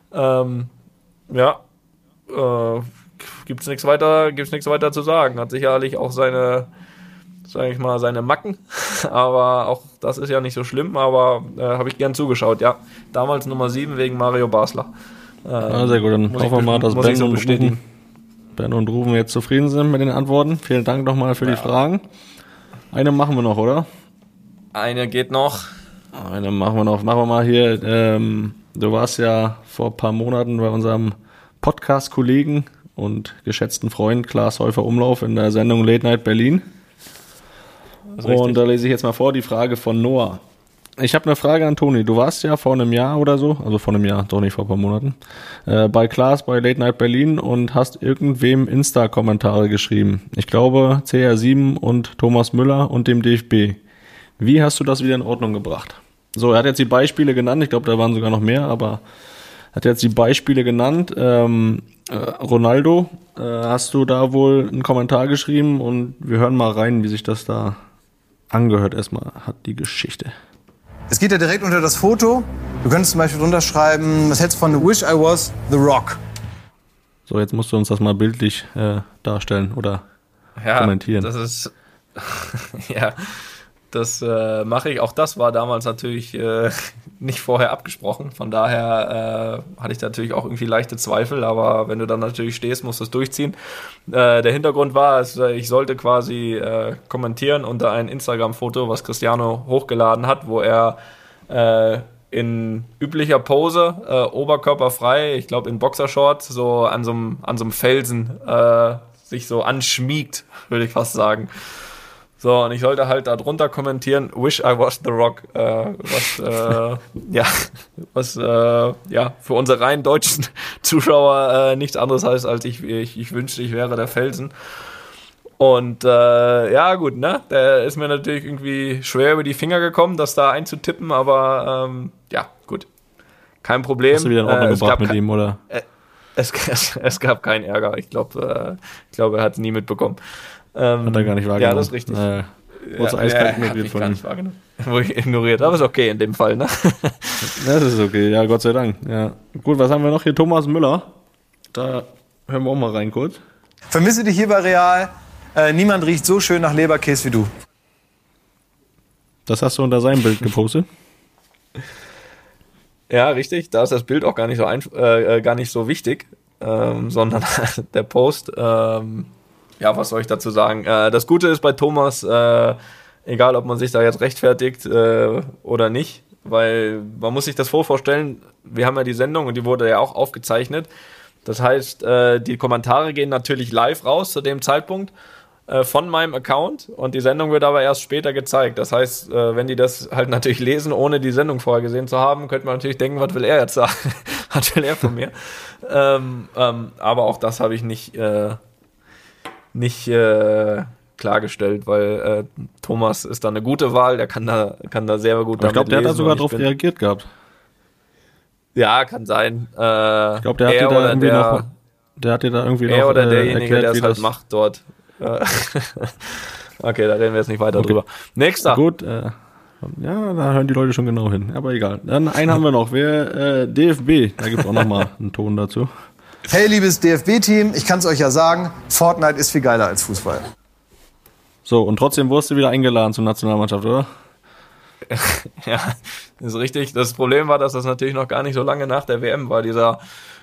Gibt's nichts weiter zu sagen. Hat sicherlich auch seine Macken, aber auch das ist ja nicht so schlimm, aber habe ich gern zugeschaut, ja. Damals Nummer 7 wegen Mario Basler. Sehr gut, dann hoffen wir mal, dass Ben und Ruben jetzt zufrieden sind mit den Antworten. Vielen Dank nochmal für die Fragen. Eine machen wir noch, oder? Eine geht noch. Eine machen wir noch. Machen wir mal hier, du warst ja vor ein paar Monaten bei unserem Podcast-Kollegen und geschätzten Freund Klaas Häufer-Umlauf in der Sendung Late Night Berlin. Und da lese ich jetzt mal vor die Frage von Noah. Ich habe eine Frage an Toni. Du warst ja vor einem Jahr oder so, also vor einem Jahr, doch nicht vor ein paar Monaten, bei Klaas bei Late Night Berlin und hast irgendwem Insta-Kommentare geschrieben. Ich glaube CR7 und Thomas Müller und dem DFB. Wie hast du das wieder in Ordnung gebracht? So, er hat jetzt die Beispiele genannt. Ich glaube, da waren sogar noch mehr, aber hat jetzt die Beispiele genannt. Ronaldo, hast du da wohl einen Kommentar geschrieben und wir hören mal rein, wie sich das da angehört. Erstmal hat die Geschichte. Es geht ja direkt unter das Foto. Du könntest zum Beispiel drunter schreiben, was hältst du von Wish I Was The Rock? So, jetzt musst du uns das mal bildlich darstellen oder kommentieren. Das ist, ja, Das mache ich. Auch das war damals natürlich nicht vorher abgesprochen. Von daher hatte ich natürlich auch irgendwie leichte Zweifel. Aber wenn du dann natürlich stehst, musst du es durchziehen. Der Hintergrund war, ich sollte quasi kommentieren unter ein Instagram-Foto, was Cristiano hochgeladen hat, wo er in üblicher Pose, oberkörperfrei, ich glaube in Boxershorts, so an so einem Felsen sich so anschmiegt, würde ich fast sagen. So, und ich sollte halt da drunter kommentieren, wish I was The Rock, was für unsere rein deutschen Zuschauer nichts anderes heißt, als ich wünschte, ich wäre der Felsen. Und gut, ne, der ist mir natürlich irgendwie schwer über die Finger gekommen, das da einzutippen, aber gut, kein Problem. Hast du wieder in Ordnung gebracht mit ihm, oder? Es gab keinen Ärger, ich glaube, er hat es nie mitbekommen. Hat er gar nicht wahrgenommen. Ja, das ist richtig. Wurde eiskalt ignoriert von ihm. Wurde ich ignoriert, aber ist okay in dem Fall, ne? Das ist okay, ja, Gott sei Dank. Ja. Gut, was haben wir noch hier? Thomas Müller. Da hören wir auch mal rein kurz. Vermisse dich hier bei Real. Niemand riecht so schön nach Leberkäse wie du. Das hast du unter seinem Bild gepostet? Ja, richtig. Da ist das Bild auch gar nicht so wichtig, sondern der Post. Was soll ich dazu sagen? Das Gute ist bei Thomas, egal ob man sich da jetzt rechtfertigt oder nicht, weil man muss sich das vorstellen, wir haben ja die Sendung und die wurde ja auch aufgezeichnet. Das heißt, die Kommentare gehen natürlich live raus zu dem Zeitpunkt von meinem Account und die Sendung wird aber erst später gezeigt. Das heißt, wenn die das halt natürlich lesen, ohne die Sendung vorher gesehen zu haben, könnte man natürlich denken, was will er jetzt sagen? Was will er von mir? Aber auch das habe ich nicht klargestellt, weil Thomas ist da eine gute Wahl, der kann da sehr gut damit lesen. Ich glaube, der hat da sogar drauf reagiert gehabt. Ja, kann sein. Ich glaube, der hat dir da irgendwie noch er oder derjenige, erklärt, der es halt macht dort. Okay, da reden wir jetzt nicht weiter drüber. Nächster. Gut, da hören die Leute schon genau hin, aber egal. Dann einen haben wir noch, DFB, da gibt es auch nochmal einen Ton dazu. Hey, liebes DFB-Team, ich kann es euch ja sagen, Fortnite ist viel geiler als Fußball. So, und trotzdem wurdest du wieder eingeladen zur Nationalmannschaft, oder? Ja, ist richtig. Das Problem war, dass das natürlich noch gar nicht so lange nach der WM war, diese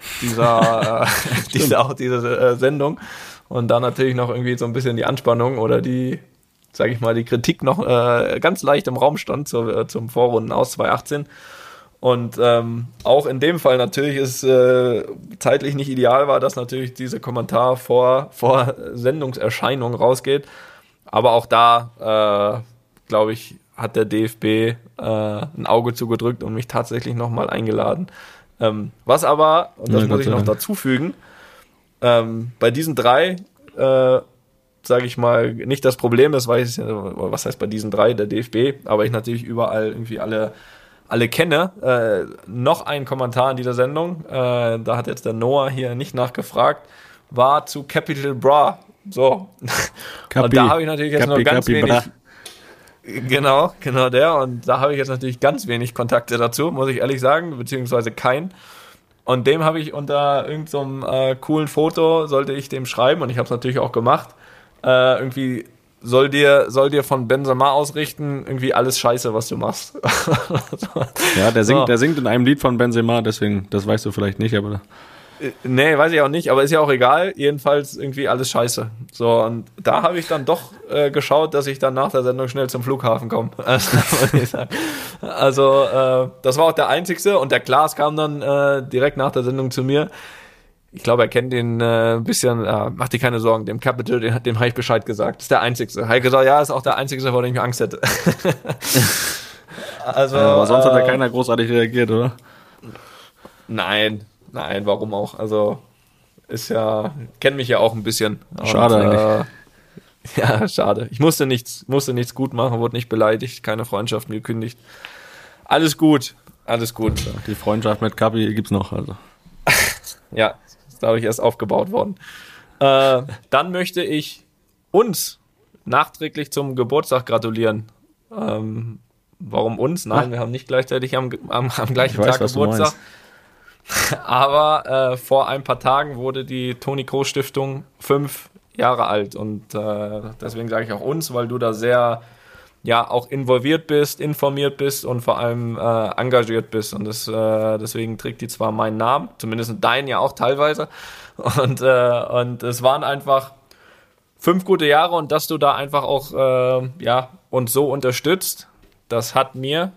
Sendung. Und da natürlich noch irgendwie so ein bisschen die Anspannung oder die Kritik noch ganz leicht im Raum stand zum Vorrunden aus 2018. Und auch in dem Fall natürlich ist zeitlich nicht ideal war, dass natürlich dieser Kommentar vor Sendungserscheinung rausgeht. Aber auch da, glaube ich, hat der DFB ein Auge zugedrückt und mich tatsächlich nochmal eingeladen. Was aber, und das muss ich noch dazu fügen, bei diesen drei, sage ich mal, nicht das Problem ist, was heißt bei diesen drei, der DFB, aber ich natürlich überall irgendwie alle kenne. Noch ein Kommentar in dieser Sendung, da hat jetzt der Noah hier nicht nachgefragt, war zu Capital Bra. So. Und da habe ich natürlich jetzt noch ganz wenig... Bra. Genau der. Und da habe ich jetzt natürlich ganz wenig Kontakte dazu, muss ich ehrlich sagen, beziehungsweise keinen. Und dem habe ich unter irgendeinem coolen Foto, sollte ich dem schreiben, und ich habe es natürlich auch gemacht, irgendwie soll dir von Benzema ausrichten, irgendwie alles scheiße, was du machst. Ja, der singt in einem Lied von Benzema, deswegen, das weißt du vielleicht nicht, aber... Nee, weiß ich auch nicht, aber ist ja auch egal. Jedenfalls irgendwie alles scheiße. So, und da habe ich dann doch geschaut, dass ich dann nach der Sendung schnell zum Flughafen komme. Also, das war auch der einzigste. Und der Klaas kam dann direkt nach der Sendung zu mir. Ich glaube, er kennt den ein bisschen. Mach dir keine Sorgen, dem Capital, dem habe ich Bescheid gesagt. Das ist der einzigste. Er hat gesagt, ja, ist auch der einzigste, vor dem ich Angst hätte. Also, aber sonst hat ja keiner großartig reagiert, oder? Nein, warum auch? Also kenne mich ja auch ein bisschen. Schade eigentlich. Ja, schade. Ich musste nichts gut machen, wurde nicht beleidigt, keine Freundschaften gekündigt. Alles gut. Die Freundschaft mit Kapi gibt's noch, also. Ja, ist glaube ich erst aufgebaut worden. Dann möchte ich uns nachträglich zum Geburtstag gratulieren. Warum uns? Nein, wir haben nicht gleichzeitig am gleichen Tag Geburtstag. Aber vor ein paar Tagen wurde die Toni Kroos Stiftung 5 Jahre alt und deswegen sage ich auch uns, weil du da sehr ja auch involviert bist, informiert bist und vor allem engagiert bist. Und deswegen trägt die zwar meinen Namen, zumindest deinen ja auch teilweise. Und es waren einfach 5 gute Jahre, und dass du da einfach auch uns so unterstützt, das hat mir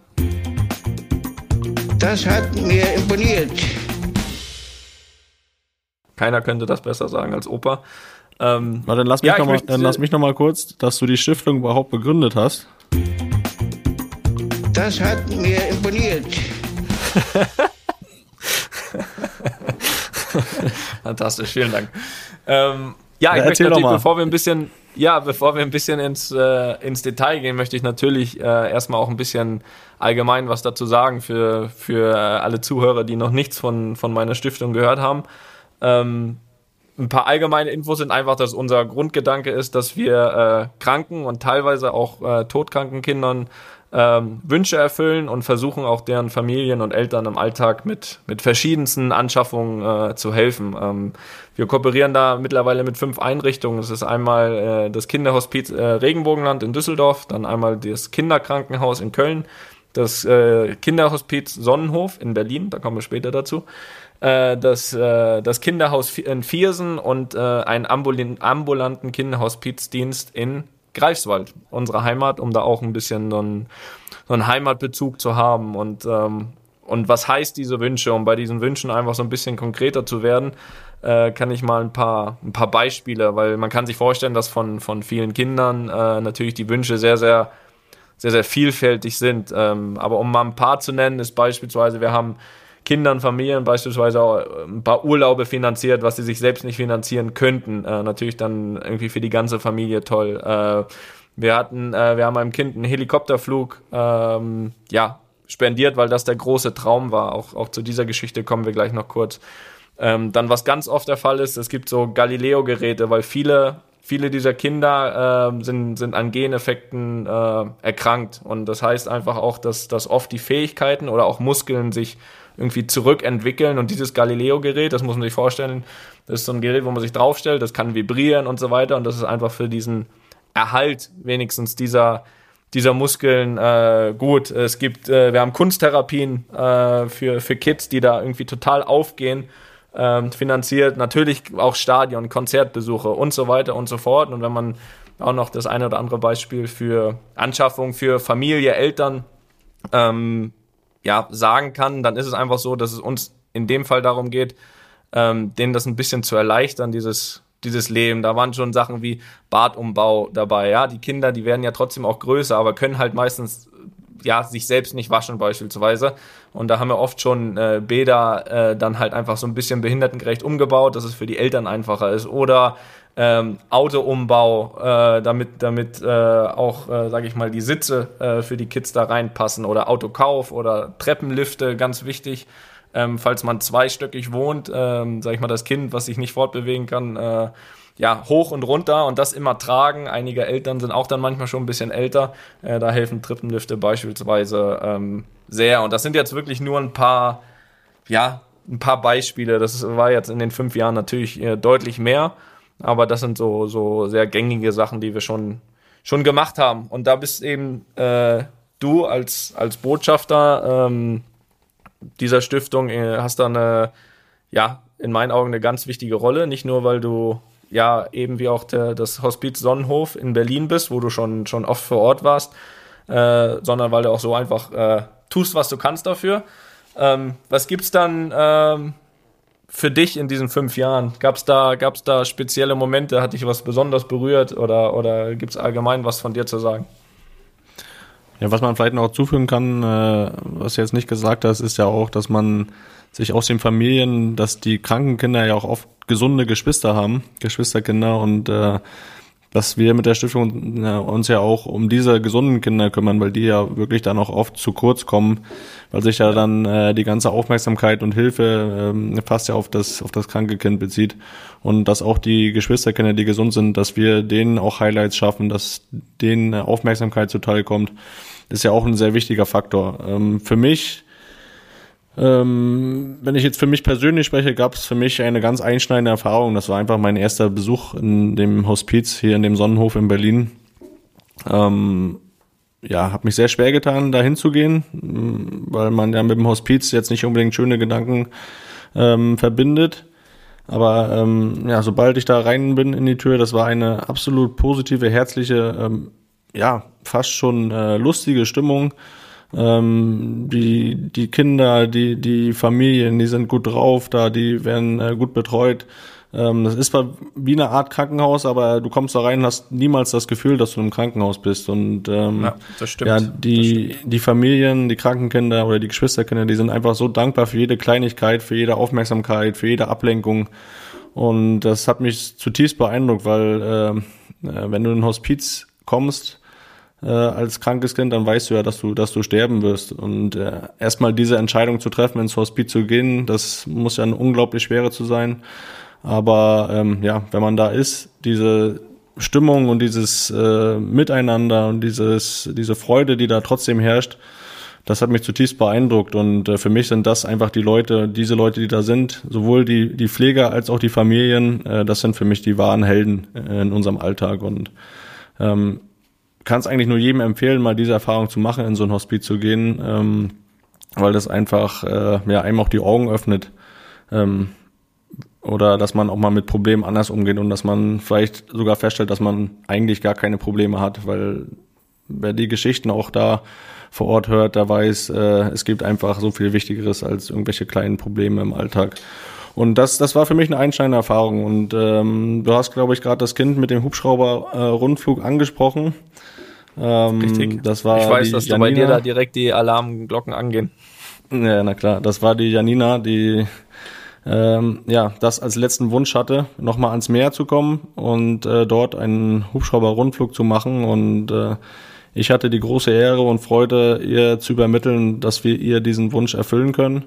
imponiert. Keiner könnte das besser sagen als Opa. Dann lass mich noch mal kurz, dass du die Stiftung überhaupt begründet hast. Das hat mir imponiert. Fantastisch, vielen Dank. Ich möchte natürlich, bevor wir ein bisschen ins Detail gehen, möchte ich natürlich erstmal auch ein bisschen allgemein was dazu sagen für alle Zuhörer, die noch nichts von meiner Stiftung gehört haben. Ein paar allgemeine Infos sind einfach, dass unser Grundgedanke ist, dass wir kranken und teilweise auch todkranken Kindern Wünsche erfüllen und versuchen auch deren Familien und Eltern im Alltag mit verschiedensten Anschaffungen zu helfen. Wir kooperieren da mittlerweile mit 5 Einrichtungen. Das ist einmal das Kinderhospiz Regenbogenland in Düsseldorf, dann einmal das Kinderkrankenhaus in Köln, das Kinderhospiz Sonnenhof in Berlin, da kommen wir später dazu, das Kinderhaus in Viersen und einen ambulanten Kinderhospizdienst in Greifswald, unsere Heimat, um da auch ein bisschen so einen Heimatbezug zu haben. Und was heißt diese Wünsche? Um bei diesen Wünschen einfach so ein bisschen konkreter zu werden, kann ich mal ein paar Beispiele, weil man kann sich vorstellen, dass von vielen Kindern natürlich die Wünsche sehr, sehr, sehr, sehr vielfältig sind. Aber um mal ein paar zu nennen, ist beispielsweise, wir haben Kindern, Familien beispielsweise auch ein paar Urlaube finanziert, was sie sich selbst nicht finanzieren könnten. Natürlich dann irgendwie für die ganze Familie toll. Wir haben einem Kind einen Helikopterflug spendiert, weil das der große Traum war. Auch zu dieser Geschichte kommen wir gleich noch kurz. Dann, was ganz oft der Fall ist, es gibt so Galileo-Geräte, weil viele dieser Kinder sind an Geneffekten erkrankt. Und das heißt einfach auch, dass oft die Fähigkeiten oder auch Muskeln sich irgendwie zurückentwickeln, und dieses Galileo-Gerät, das muss man sich vorstellen, das ist so ein Gerät, wo man sich draufstellt, das kann vibrieren und so weiter, und das ist einfach für diesen Erhalt wenigstens dieser Muskeln gut. Wir haben Kunsttherapien für Kids, die da irgendwie total aufgehen, finanziert, natürlich auch Stadion, Konzertbesuche und so weiter und so fort. Und wenn man auch noch das eine oder andere Beispiel für Anschaffung für Familie, Eltern sagen kann, dann ist es einfach so, dass es uns in dem Fall darum geht, denen das ein bisschen zu erleichtern, dieses Leben. Da waren schon Sachen wie Badumbau dabei. Ja, die Kinder, die werden ja trotzdem auch größer, aber können halt meistens sich selbst nicht waschen beispielsweise. Und da haben wir oft schon Bäder dann halt einfach so ein bisschen behindertengerecht umgebaut, dass es für die Eltern einfacher ist. Oder Autoumbau, damit auch, sage ich mal, die Sitze für die Kids da reinpassen, oder Autokauf oder Treppenlifte, ganz wichtig. Falls man zweistöckig wohnt, sage ich mal, das Kind, was sich nicht fortbewegen kann, hoch und runter, und das immer tragen. Einige Eltern sind auch dann manchmal schon ein bisschen älter. Da helfen Treppenlifte beispielsweise sehr. Und das sind jetzt wirklich nur ein paar Beispiele. Das war jetzt in den 5 Jahren natürlich deutlich mehr. Aber das sind so sehr gängige Sachen, die wir schon gemacht haben. Und da bist eben du als Botschafter dieser Stiftung, hast da eine, in meinen Augen eine ganz wichtige Rolle. Nicht nur, weil du eben wie auch das Hospiz Sonnenhof in Berlin bist, wo du schon oft vor Ort warst, sondern weil du auch so einfach tust, was du kannst dafür. Was gibt's dann für dich in diesen 5 Jahren? Gab's da spezielle Momente? Hat dich was besonders berührt, oder gibt's allgemein was von dir zu sagen? Ja, was man vielleicht noch zufügen kann, was du jetzt nicht gesagt hast, ist ja auch, dass man sich aus den Familien, dass die kranken Kinder ja auch oft gesunde Geschwister haben, Geschwisterkinder, und dass wir mit der Stiftung uns ja auch um diese gesunden Kinder kümmern, weil die ja wirklich dann auch oft zu kurz kommen, weil sich ja dann die ganze Aufmerksamkeit und Hilfe fast ja auf das kranke Kind bezieht, und dass auch die Geschwisterkinder, die gesund sind, dass wir denen auch Highlights schaffen, dass denen Aufmerksamkeit zuteil kommt, ist ja auch ein sehr wichtiger Faktor. Für mich, wenn ich jetzt für mich persönlich spreche, gab es für mich eine ganz einschneidende Erfahrung. Das war einfach mein erster Besuch in dem Hospiz hier in dem Sonnenhof in Berlin. habe mich sehr schwer getan, da hinzugehen, weil man ja mit dem Hospiz jetzt nicht unbedingt schöne Gedanken verbindet. Aber sobald ich da rein bin in die Tür, das war eine absolut positive, herzliche, fast schon lustige Stimmung. Die Kinder, die Familien, die sind gut drauf da, die werden gut betreut. Das ist zwar wie eine Art Krankenhaus, aber du kommst da rein und hast niemals das Gefühl, dass du im Krankenhaus bist. Und das stimmt. Die Familien, die Krankenkinder oder die Geschwisterkinder, die sind einfach so dankbar für jede Kleinigkeit, für jede Aufmerksamkeit, für jede Ablenkung. Und das hat mich zutiefst beeindruckt, weil wenn du in ein Hospiz kommst als krankes Kind, dann weißt du ja, dass du sterben wirst. Und erstmal diese Entscheidung zu treffen, ins Hospiz zu gehen, das muss ja eine unglaublich schwere zu sein. Aber wenn man da ist, diese Stimmung und dieses Miteinander und diese Freude, die da trotzdem herrscht, das hat mich zutiefst beeindruckt. Und für mich sind das einfach diese Leute, die da sind, sowohl die Pfleger als auch die Familien, das sind für mich die wahren Helden in unserem Alltag. Und kann es eigentlich nur jedem empfehlen, mal diese Erfahrung zu machen, in so ein Hospiz zu gehen, weil das einfach einem auch die Augen öffnet. Oder dass man auch mal mit Problemen anders umgeht und dass man vielleicht sogar feststellt, dass man eigentlich gar keine Probleme hat, weil wer die Geschichten auch da vor Ort hört, der weiß, es gibt einfach so viel Wichtigeres als irgendwelche kleinen Probleme im Alltag. Und das war für mich eine einschneidende Erfahrung. Und du hast, glaube ich, gerade das Kind mit dem Hubschrauber-Rundflug angesprochen. Richtig. Das war ich weiß, die dass Janina. da bei dir da direkt die Alarmglocken angehen. Ja, na klar. Das war die Janina, die das als letzten Wunsch hatte, nochmal ans Meer zu kommen und dort einen Hubschrauber-Rundflug zu machen. Und ich hatte die große Ehre und Freude, ihr zu übermitteln, dass wir ihr diesen Wunsch erfüllen können.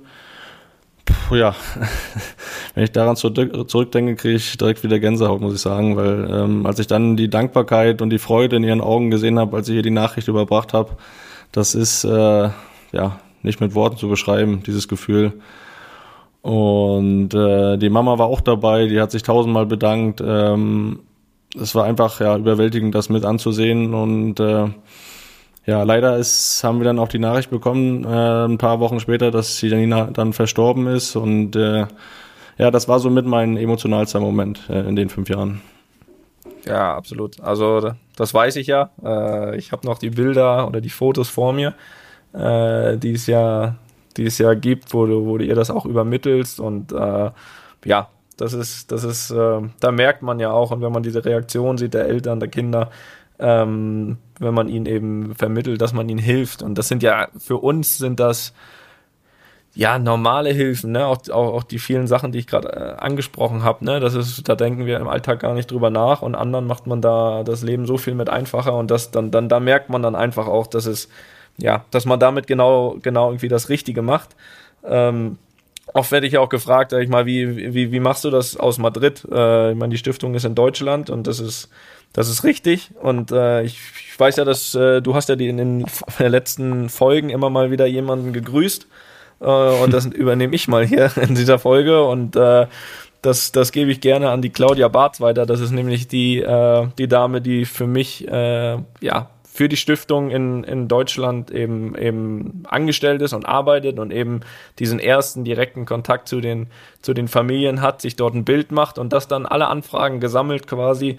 Wenn ich daran zurückdenke, kriege ich direkt wieder Gänsehaut, muss ich sagen, weil als ich dann die Dankbarkeit und die Freude in ihren Augen gesehen habe, als ich ihr die Nachricht überbracht habe, das ist nicht mit Worten zu beschreiben, dieses Gefühl. Und die Mama war auch dabei, die hat sich 1000-mal bedankt. Es war einfach überwältigend, das mit anzusehen. Und leider haben wir dann auch die Nachricht bekommen, ein paar Wochen später, dass die Janina dann verstorben ist. Und das war somit mein emotionalster Moment in den 5 Jahren. Ja, absolut. Also das weiß ich ja. Ich habe noch die Bilder oder die Fotos vor mir, die es ja gibt, wo du ihr das auch übermittelst. Und das ist, da merkt man ja auch, und wenn man diese Reaktion sieht der Eltern, der Kinder, wenn man ihnen eben vermittelt, dass man ihnen hilft. Und das sind ja, für uns sind das normale Hilfen, ne? Auch die vielen Sachen, die ich gerade angesprochen habe, ne? Da denken wir im Alltag gar nicht drüber nach, und anderen macht man da das Leben so viel mit einfacher, und da merkt man dann einfach auch, dass man damit genau irgendwie das Richtige macht. Oft werde ich ja auch gefragt, sag ich mal, wie machst du das aus Madrid? Ich meine, die Stiftung ist in Deutschland, und das ist richtig. Und ich weiß ja, dass du hast ja in den letzten Folgen immer mal wieder jemanden gegrüßt. Und das übernehme ich mal hier in dieser Folge. Und das gebe ich gerne an die Claudia Barth weiter. Das ist nämlich die Dame, die für mich für die Stiftung in Deutschland eben angestellt ist und arbeitet und eben diesen ersten direkten Kontakt zu den Familien hat, sich dort ein Bild macht und das dann alle Anfragen gesammelt quasi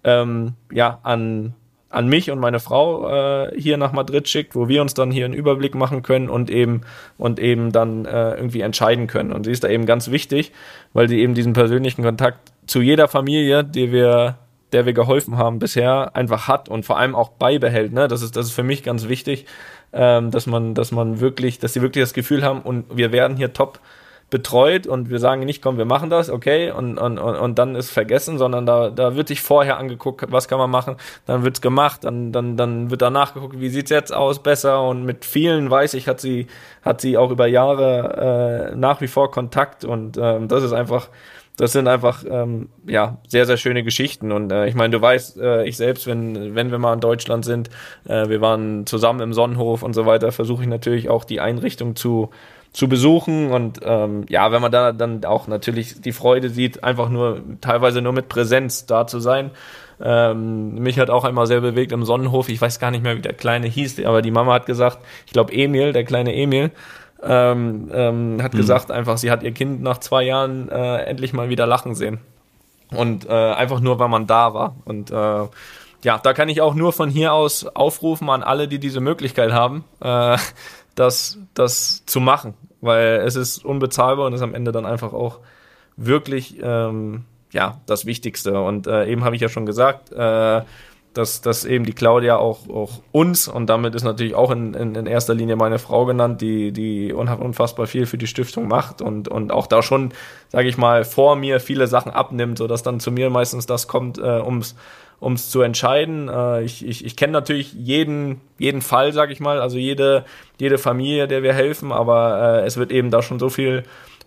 an mich und meine Frau hier nach Madrid schickt, wo wir uns dann hier einen Überblick machen können und eben dann irgendwie entscheiden können. Und sie ist da eben ganz wichtig, weil sie eben diesen persönlichen Kontakt zu jeder Familie, der wir geholfen haben bisher, einfach hat und vor allem auch beibehält. Ne? Das ist für mich ganz wichtig, dass sie wirklich das Gefühl haben, und wir werden hier top betreut, und wir sagen nicht, komm, wir machen das, okay, und dann ist vergessen, sondern da wird sich vorher angeguckt, was kann man machen, dann wird's gemacht, dann wird danach geguckt, wie sieht's jetzt aus, besser, und mit vielen, weiß ich, hat sie auch über Jahre nach wie vor Kontakt, und das ist einfach das sind einfach sehr, sehr schöne Geschichten. Und ich meine, du weißt, ich selbst, wenn wir mal in Deutschland sind, wir waren zusammen im Sonnenhof und so weiter, versuche ich natürlich auch die Einrichtung zu besuchen. Und wenn man da dann auch natürlich die Freude sieht, einfach nur teilweise nur mit Präsenz da zu sein. Mich hat auch einmal sehr bewegt im Sonnenhof, ich weiß gar nicht mehr, wie der Kleine hieß, aber die Mama hat gesagt, ich glaube Emil, der kleine Emil, hat gesagt einfach, sie hat ihr Kind nach 2 Jahren endlich mal wieder lachen sehen. Und einfach nur, weil man da war. Und da kann ich auch nur von hier aus aufrufen an alle, die diese Möglichkeit haben, das zu machen. Weil es ist unbezahlbar und ist am Ende dann einfach auch wirklich das Wichtigste. Und eben habe ich ja schon gesagt, dass eben die Claudia auch uns, und damit ist natürlich auch in erster Linie meine Frau genannt, die unfassbar viel für die Stiftung macht und auch da schon, sage ich mal, vor mir viele Sachen abnimmt, sodass dann zu mir meistens das kommt, ums zu entscheiden. Ich kenne natürlich jeden Fall, sage ich mal, also jede Familie, der wir helfen, aber es wird eben da schon so viel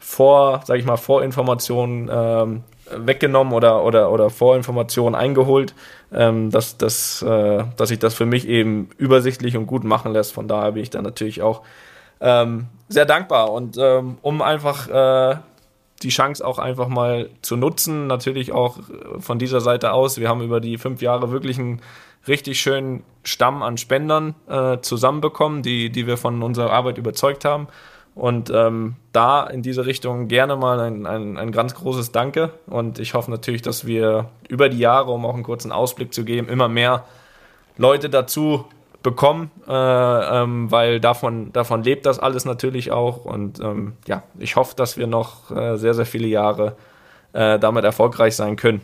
Vorinformationen weggenommen oder Vorinformationen eingeholt, dass sich das für mich eben übersichtlich und gut machen lässt. Von daher bin ich dann natürlich auch sehr dankbar und um einfach die Chance auch einfach mal zu nutzen, natürlich auch von dieser Seite aus. Wir haben über die 5 Jahre wirklich einen richtig schönen Stamm an Spendern zusammenbekommen, die wir von unserer Arbeit überzeugt haben. Und da in diese Richtung gerne mal ein ganz großes Danke. Und ich hoffe natürlich, dass wir über die Jahre, um auch einen kurzen Ausblick zu geben, immer mehr Leute dazu bekommen, weil davon lebt das alles natürlich auch. Und ich hoffe, dass wir noch sehr, sehr viele Jahre damit erfolgreich sein können.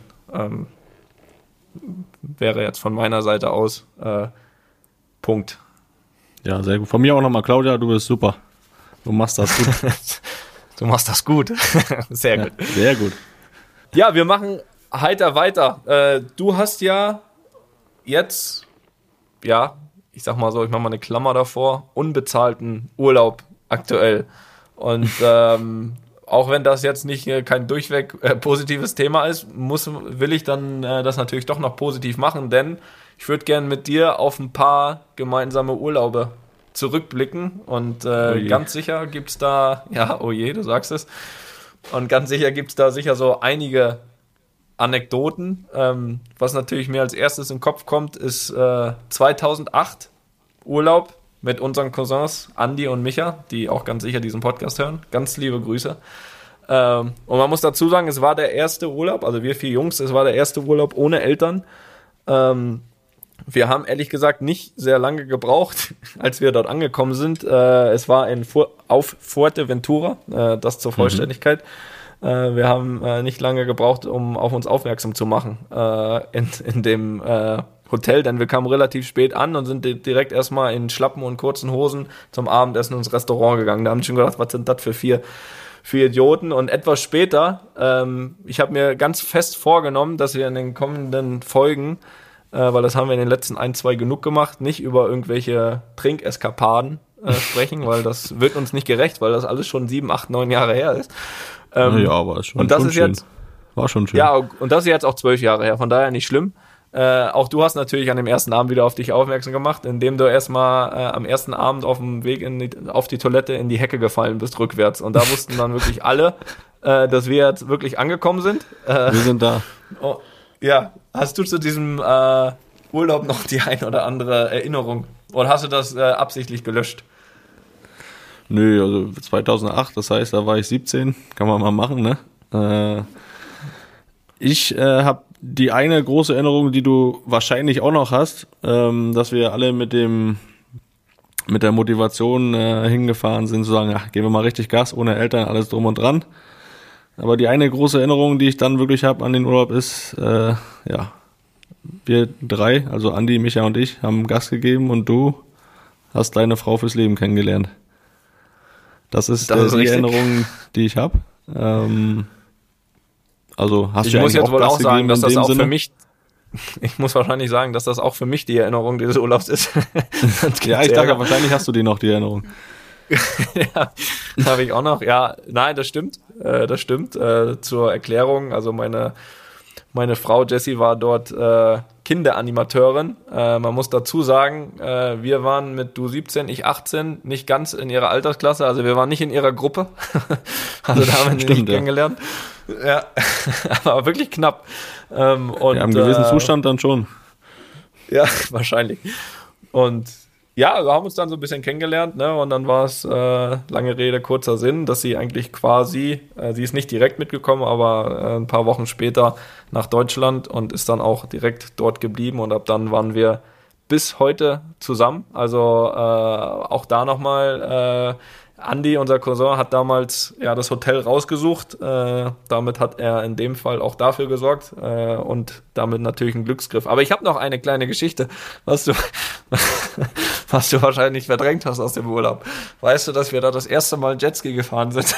Wäre jetzt von meiner Seite aus Punkt. Ja, sehr gut. Von mir auch nochmal, Claudia, du bist super. Du machst das gut. Du machst das gut. Sehr gut. Ja, sehr gut. Ja, wir machen heiter weiter. Du hast ja jetzt, ich sag mal so, ich mache mal eine Klammer davor, unbezahlten Urlaub aktuell. Und auch wenn das jetzt nicht kein durchweg positives Thema ist, will ich dann das natürlich doch noch positiv machen, denn ich würde gerne mit dir auf ein paar gemeinsame Urlaube zurückblicken und ganz sicher gibt's da, du sagst es, und ganz sicher gibt's da sicher so einige Anekdoten. Was natürlich mir als erstes in den Kopf kommt, ist 2008 Urlaub mit unseren Cousins Andi und Micha, die auch ganz sicher diesen Podcast hören. Ganz liebe Grüße. Und man muss dazu sagen, es war der erste Urlaub, also wir 4 Jungs, es war der erste Urlaub ohne Eltern. Wir haben ehrlich gesagt nicht sehr lange gebraucht, als wir dort angekommen sind. Es war auf Fuerteventura, das zur Vollständigkeit. Wir haben nicht lange gebraucht, um auf uns aufmerksam zu machen in dem Hotel, denn wir kamen relativ spät an und sind direkt erstmal in Schlappen und kurzen Hosen zum Abendessen ins Restaurant gegangen. Da haben wir schon gedacht, was sind das für vier Idioten? Und etwas später, ich habe mir ganz fest vorgenommen, dass wir in den kommenden Folgen, weil das haben wir in den letzten 1-2 genug gemacht, nicht über irgendwelche Trinkeskapaden sprechen, weil das wird uns nicht gerecht, weil das alles schon 7, 8, 9 Jahre her ist. Aber schon, und das schon ist schön. Jetzt, war schon schön. Ja, und das ist jetzt auch 12 Jahre her, von daher nicht schlimm. Auch du hast natürlich an dem ersten Abend wieder auf dich aufmerksam gemacht, indem du erstmal am ersten Abend auf dem Weg auf die Toilette in die Hecke gefallen bist, rückwärts. Und da wussten dann wirklich alle, dass wir jetzt wirklich angekommen sind. Wir sind da. Oh, ja, hast du zu diesem Urlaub noch die ein oder andere Erinnerung? Oder hast du das absichtlich gelöscht? Nö, also 2008, das heißt, da war ich 17, kann man mal machen, ne? Ich habe die eine große Erinnerung, die du wahrscheinlich auch noch hast, dass wir alle mit der Motivation hingefahren sind, zu sagen, ach, geben wir mal richtig Gas, ohne Eltern, alles drum und dran. Aber die eine große Erinnerung, die ich dann wirklich habe an den Urlaub ist, wir 3, also Andi, Micha und ich, haben Gas gegeben und du hast deine Frau fürs Leben kennengelernt. Das ist die Erinnerung, die ich habe. Also hast ich du muss jetzt auch wohl Gas auch sagen, dass gegeben das auch Sinne? für mich, ich muss wahrscheinlich sagen, dass das auch für mich die Erinnerung dieses Urlaubs ist. Ja, ich dachte, wahrscheinlich hast du die noch, die Erinnerung. Ja, habe ich auch noch. Ja, nein, das stimmt. Das stimmt. Zur Erklärung, also meine Frau Jessie war dort Kinderanimateurin. Man muss dazu sagen, wir waren mit du 17, ich 18, nicht ganz in ihrer Altersklasse, also wir waren nicht in ihrer Gruppe. Also da haben wir nicht kennengelernt. Ja, aber wirklich knapp. Und, ja, im gewissen Zustand dann schon. Ja, wahrscheinlich. Und ja, wir haben uns dann so ein bisschen kennengelernt, ne? Und dann war es, lange Rede, kurzer Sinn, dass sie eigentlich quasi, sie ist nicht direkt mitgekommen, aber ein paar Wochen später nach Deutschland und ist dann auch direkt dort geblieben. Und ab dann waren wir bis heute zusammen. Also auch da nochmal, Andi, unser Cousin, hat damals ja das Hotel rausgesucht. Damit hat er in dem Fall auch dafür gesorgt und damit natürlich ein Glücksgriff. Aber ich habe noch eine kleine Geschichte, was du wahrscheinlich verdrängt hast aus dem Urlaub. Weißt du, dass wir da das erste Mal Jetski gefahren sind?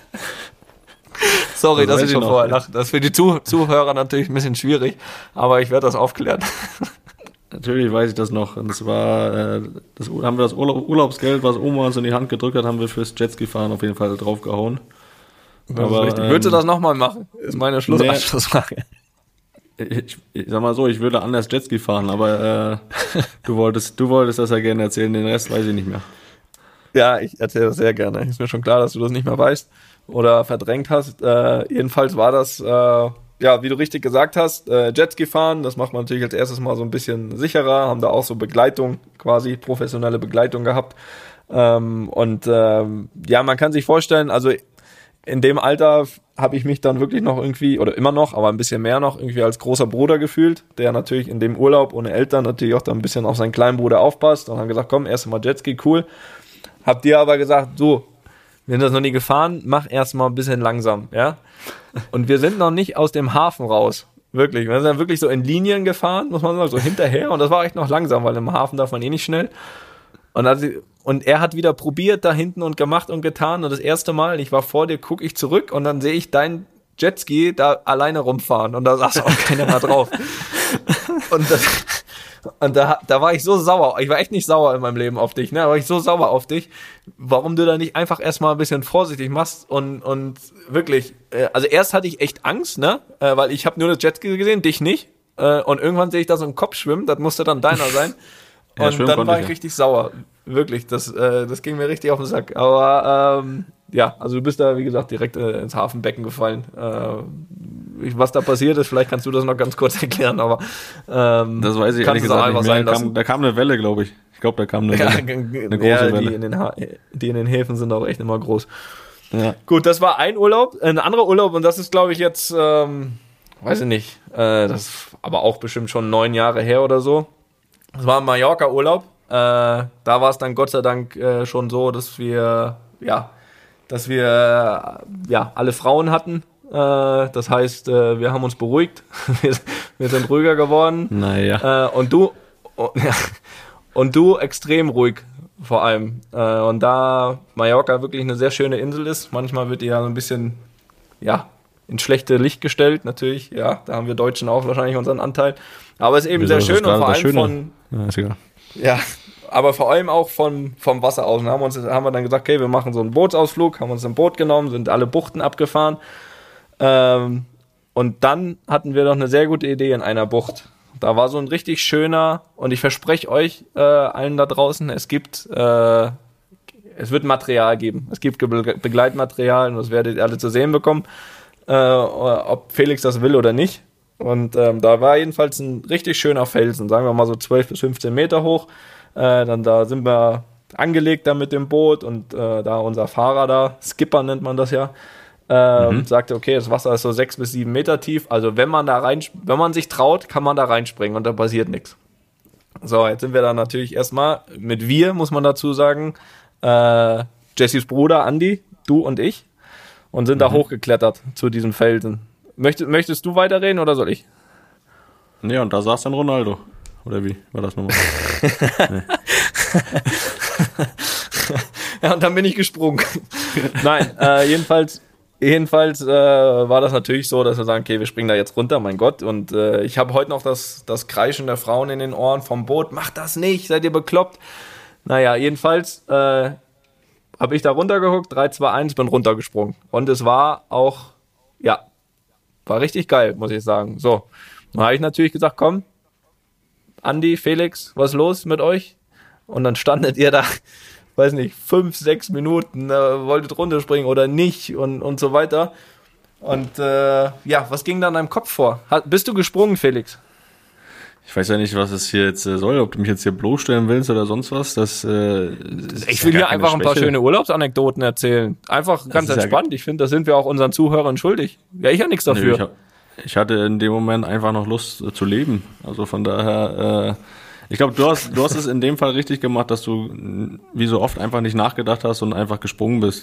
Sorry, dass ich schon vorher lache. Das ist für die Zuhörer natürlich ein bisschen schwierig, aber ich werde das aufklären. Natürlich weiß ich das noch. Und das war, haben wir das Urlaubsgeld, was Oma uns in die Hand gedrückt hat, haben wir fürs Jetski-Fahren auf jeden Fall draufgehauen. Aber würdest du das nochmal machen? Ist meine Schlussfrage. Ich sag mal so, ich würde anders Jetski fahren, aber du wolltest das ja gerne erzählen, den Rest weiß ich nicht mehr. Ja, ich erzähle das sehr gerne. Ist mir schon klar, dass du das nicht mehr weißt oder verdrängt hast. Jedenfalls war das, ja, wie du richtig gesagt hast, Jetski fahren, das macht man natürlich als erstes mal so ein bisschen sicherer, haben da auch so Begleitung, quasi professionelle Begleitung gehabt. Ja, man kann sich vorstellen, also in dem Alter habe ich mich dann wirklich noch irgendwie, oder immer noch, aber ein bisschen mehr noch, irgendwie als großer Bruder gefühlt, der natürlich in dem Urlaub ohne Eltern natürlich auch da ein bisschen auf seinen kleinen Bruder aufpasst und haben gesagt, komm, erst mal Jetski, cool. Habt ihr aber gesagt, so, wir sind das noch nie gefahren, mach erst mal ein bisschen langsam, ja. Und wir sind noch nicht aus dem Hafen raus, wirklich. Wir sind dann wirklich so in Linien gefahren, muss man sagen, so hinterher, und das war echt noch langsam, weil im Hafen darf man eh nicht schnell. Und er hat wieder probiert da hinten und gemacht und getan, und das erste Mal, ich war vor dir, gucke ich zurück und dann sehe ich dein Jetski da alleine rumfahren und da saß auch keiner mehr drauf. Und da war ich so sauer. Ich war echt nicht sauer in meinem Leben auf dich, ne? Da war ich so sauer auf dich, warum du da nicht einfach erstmal ein bisschen vorsichtig machst und wirklich, also erst hatte ich echt Angst, ne? Weil ich habe nur das Jetski gesehen, dich nicht. Und irgendwann sehe ich da so einen Kopf schwimmen, das musste dann deiner sein. Ja, und dann war ich richtig sauer. Wirklich, das ging mir richtig auf den Sack. Aber ja, also du bist da, wie gesagt, direkt ins Hafenbecken gefallen. Was da passiert ist, vielleicht kannst du das noch ganz kurz erklären, aber das weiß ich ehrlich gesagt nicht mehr. Da kam eine Welle, glaube ich. Ich glaube, da kam eine Welle. Eine große Welle. Die in den Häfen sind auch echt immer groß. Ja. Gut, das war ein Urlaub. Ein anderer Urlaub, und das ist, glaube ich, jetzt, weiß ich nicht, das ist aber auch bestimmt schon 9 Jahre her oder so. Das war ein Mallorca-Urlaub. Da war es dann Gott sei Dank schon so, dass wir alle Frauen hatten. Das heißt, wir haben uns beruhigt. Wir sind ruhiger geworden. Naja. Und du extrem ruhig vor allem. Und da Mallorca wirklich eine sehr schöne Insel ist, manchmal wird die ja so ein bisschen, ja, ins schlechte Licht gestellt, natürlich. Ja, da haben wir Deutschen auch wahrscheinlich unseren Anteil. Aber es ist eben sehr schön und vor allem von... Ja, ist egal. Ja, aber vor allem auch vom Wasser aus. Und haben wir dann gesagt, okay, wir machen so einen Bootsausflug, haben uns ein Boot genommen, sind alle Buchten abgefahren. Und dann hatten wir noch eine sehr gute Idee in einer Bucht. Da war so ein richtig schöner, und ich verspreche euch allen da draußen, es wird Material geben. Es gibt Begleitmaterial und das werdet ihr alle zu sehen bekommen, ob Felix das will oder nicht. Und da war jedenfalls ein richtig schöner Felsen, sagen wir mal so 12 bis 15 Meter hoch. Dann da sind wir angelegt da mit dem Boot und da unser Fahrer da, Skipper nennt man das ja, sagte, okay, das Wasser ist so 6 bis 7 Meter tief, also wenn man sich traut, kann man da reinspringen und da passiert nichts. So, jetzt sind wir da natürlich erstmal mit muss man dazu sagen, Jessys Bruder Andi, du und ich, und sind da hochgeklettert zu diesem Felsen. Möchtest du weiterreden oder soll ich? Nee, und da saß dann Ronaldo. Oder wie war das nochmal? Nee. Ja, und dann bin ich gesprungen. Nein, jedenfalls war das natürlich so, dass wir sagen, okay, wir springen da jetzt runter, mein Gott. Und ich habe heute noch das Kreischen der Frauen in den Ohren vom Boot. Macht das nicht, seid ihr bekloppt? Naja, jedenfalls habe ich da runtergeguckt, 3, 2, 1, bin runtergesprungen. Und es war auch, ja, war richtig geil, muss ich sagen. So, dann habe ich natürlich gesagt, komm, Andi, Felix, was ist los mit euch? Und dann standet ihr da, weiß nicht, 5, 6 Minuten, wolltet runterspringen oder nicht und so weiter. Und ja, was ging da in deinem Kopf vor? Bist du gesprungen, Felix? Ich weiß ja nicht, was es hier jetzt soll, ob du mich jetzt hier bloßstellen willst oder sonst was. Ich will hier einfach ein paar schöne Urlaubsanekdoten erzählen. Einfach ganz entspannt. Ich finde, das sind wir auch unseren Zuhörern schuldig. Ja, ich habe nichts dafür. Nee, ich hatte in dem Moment einfach noch Lust zu leben. Also von daher, ich glaube, du hast es in dem Fall richtig gemacht, dass du wie so oft einfach nicht nachgedacht hast und einfach gesprungen bist.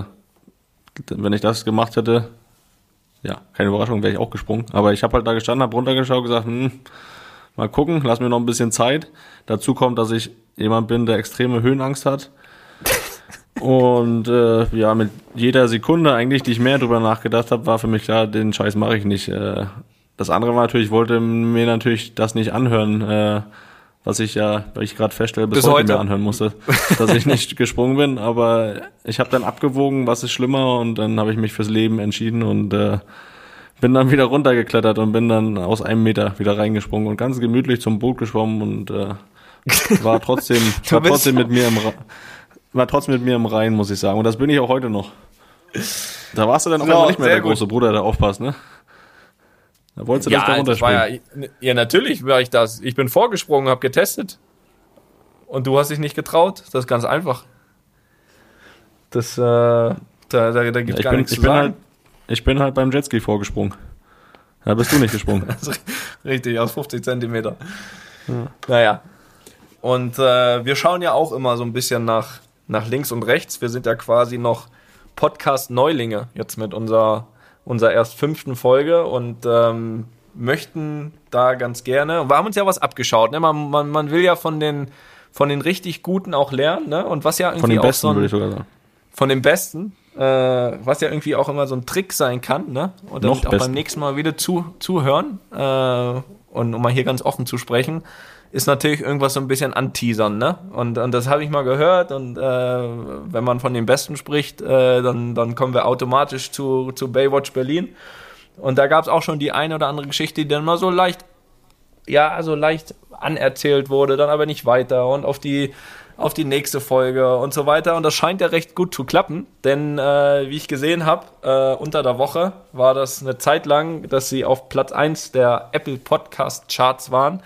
Wenn ich das gemacht hätte, ja, keine Überraschung, wäre ich auch gesprungen. Aber ich habe halt da gestanden, habe runtergeschaut und gesagt, mal gucken, lass mir noch ein bisschen Zeit. Dazu kommt, dass ich jemand bin, der extreme Höhenangst hat. Und ja, mit jeder Sekunde eigentlich, die ich mehr drüber nachgedacht habe, war für mich klar, den Scheiß mache ich nicht. Das andere war natürlich, ich wollte mir natürlich das nicht anhören, was ich ja, weil ich gerade feststelle, bis heute mir anhören musste, dass ich nicht gesprungen bin. Aber ich habe dann abgewogen, was ist schlimmer, und dann habe ich mich fürs Leben entschieden und bin dann wieder runtergeklettert und bin dann aus 1 Meter wieder reingesprungen und ganz gemütlich zum Boot geschwommen und war trotzdem mit mir im Rhein, muss ich sagen. Und das bin ich auch heute noch. Da warst du dann auch immer nicht mehr der große Bruder, der aufpasst, ne? Da wolltest du das da runterspringen. Ja, natürlich war ich das. Ich bin vorgesprungen, habe getestet. Und du hast dich nicht getraut. Das ist ganz einfach. Das, da gibt gar nichts zu sagen. Ich bin halt beim Jetski vorgesprungen. Da bist du nicht gesprungen. Richtig, aus 50 Zentimeter. Ja. Naja. Und wir schauen ja auch immer so ein bisschen nach links und rechts. Wir sind ja quasi noch Podcast-Neulinge jetzt mit unserer erst 5. Folge und möchten da ganz gerne. Und wir haben uns ja was abgeschaut. Ne? Man will ja von den richtig Guten auch lernen. Ne? Und was ja irgendwie von den auch Besten, würde ich sogar sagen. Von den Besten. Was ja irgendwie auch immer so ein Trick sein kann. Ne? Und dann auch beim nächsten Mal wieder zuhören. Und um mal hier ganz offen zu sprechen, ist natürlich irgendwas so ein bisschen anteasern, ne? Und das habe ich mal gehört und wenn man von den Besten spricht, dann kommen wir automatisch zu Baywatch Berlin. Und da gab es auch schon die eine oder andere Geschichte, die dann mal so leicht anerzählt wurde, dann aber nicht weiter und auf die nächste Folge und so weiter. Und das scheint ja recht gut zu klappen, denn wie ich gesehen habe, unter der Woche war das eine Zeit lang, dass sie auf Platz 1 der Apple Podcast Charts waren.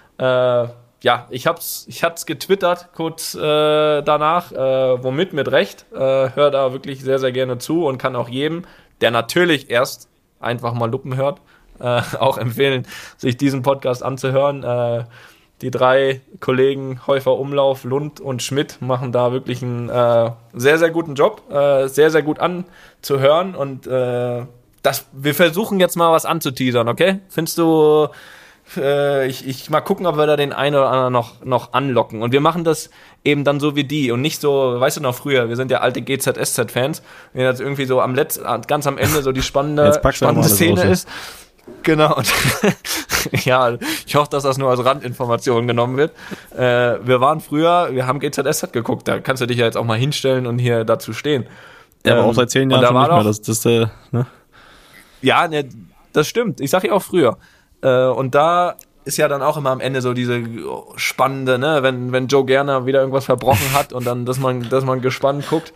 Ja, ich hab's getwittert kurz danach, womit mit Recht. Hör da wirklich sehr, sehr gerne zu und kann auch jedem, der natürlich erst einfach mal Luppen hört, auch empfehlen, sich diesen Podcast anzuhören. Die 3 Kollegen Häufer Umlauf, Lund und Schmidt machen da wirklich einen sehr, sehr guten Job, sehr, sehr gut anzuhören und wir versuchen jetzt mal was anzuteasern, okay? Findest du... Ich mal gucken, ob wir da den einen oder anderen noch anlocken. Und wir machen das eben dann so wie die und nicht so, weißt du noch früher, wir sind ja alte GZSZ-Fans, wenn jetzt irgendwie so ganz am Ende so die spannende Szene ist. Genau. Und ja, ich hoffe, dass das nur als Randinformation genommen wird. Wir haben GZSZ geguckt, da kannst du dich ja jetzt auch mal hinstellen und hier dazu stehen. Ja, aber auch seit 10 Jahren schon nicht mehr. Ne? Ja, ne, das stimmt. Ich sag ja auch früher. Und da ist ja dann auch immer am Ende so diese spannende, ne, wenn Joe Gerner wieder irgendwas verbrochen hat und dann, dass man gespannt guckt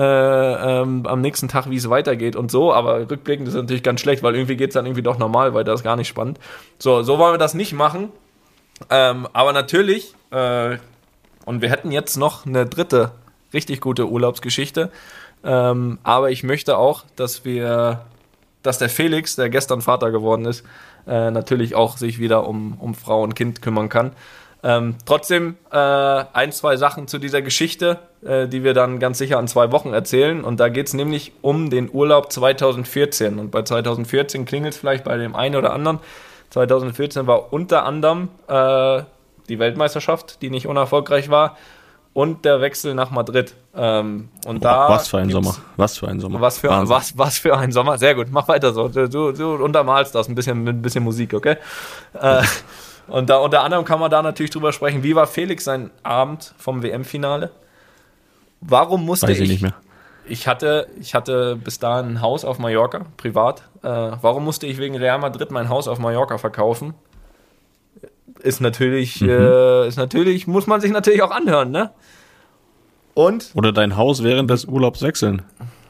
am nächsten Tag, wie es weitergeht und so, aber rückblickend ist natürlich ganz schlecht, weil irgendwie geht's dann irgendwie doch normal weiter, ist gar nicht spannend. So wollen wir das nicht machen, aber natürlich, und wir hätten jetzt noch eine 3. richtig gute Urlaubsgeschichte, aber ich möchte auch, dass der Felix, der gestern Vater geworden ist, natürlich auch sich wieder um Frau und Kind kümmern kann. Trotzdem 1, 2 Sachen zu dieser Geschichte, die wir dann ganz sicher in 2 Wochen erzählen. Und da geht es nämlich um den Urlaub 2014. Und bei 2014 klingelt es vielleicht bei dem einen oder anderen. 2014 war unter anderem die Weltmeisterschaft, die nicht unerfolgreich war, und der Wechsel nach Madrid. Was für ein Sommer. Was für ein Sommer. Sehr gut, mach weiter so. Du untermalst das mit ein bisschen Musik, okay? Und da unter anderem kann man da natürlich drüber sprechen, wie war Felix sein Abend vom WM-Finale? warum musste Weiß ich nicht mehr. Ich hatte bis dahin ein Haus auf Mallorca, privat. Warum musste ich wegen Real Madrid mein Haus auf Mallorca verkaufen? Ist natürlich, muss man sich natürlich auch anhören, ne? Oder dein Haus während des Urlaubs wechseln.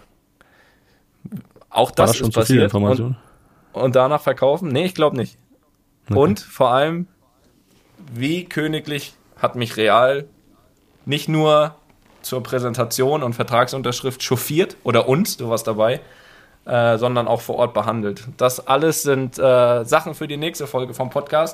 Auch das schon ist zu viel passiert. Information. Und danach verkaufen? Nee, ich glaube nicht. Okay. Und vor allem, wie königlich hat mich Real nicht nur zur Präsentation und Vertragsunterschrift chauffiert, oder uns, du warst dabei, sondern auch vor Ort behandelt. Das alles sind Sachen für die nächste Folge vom Podcast.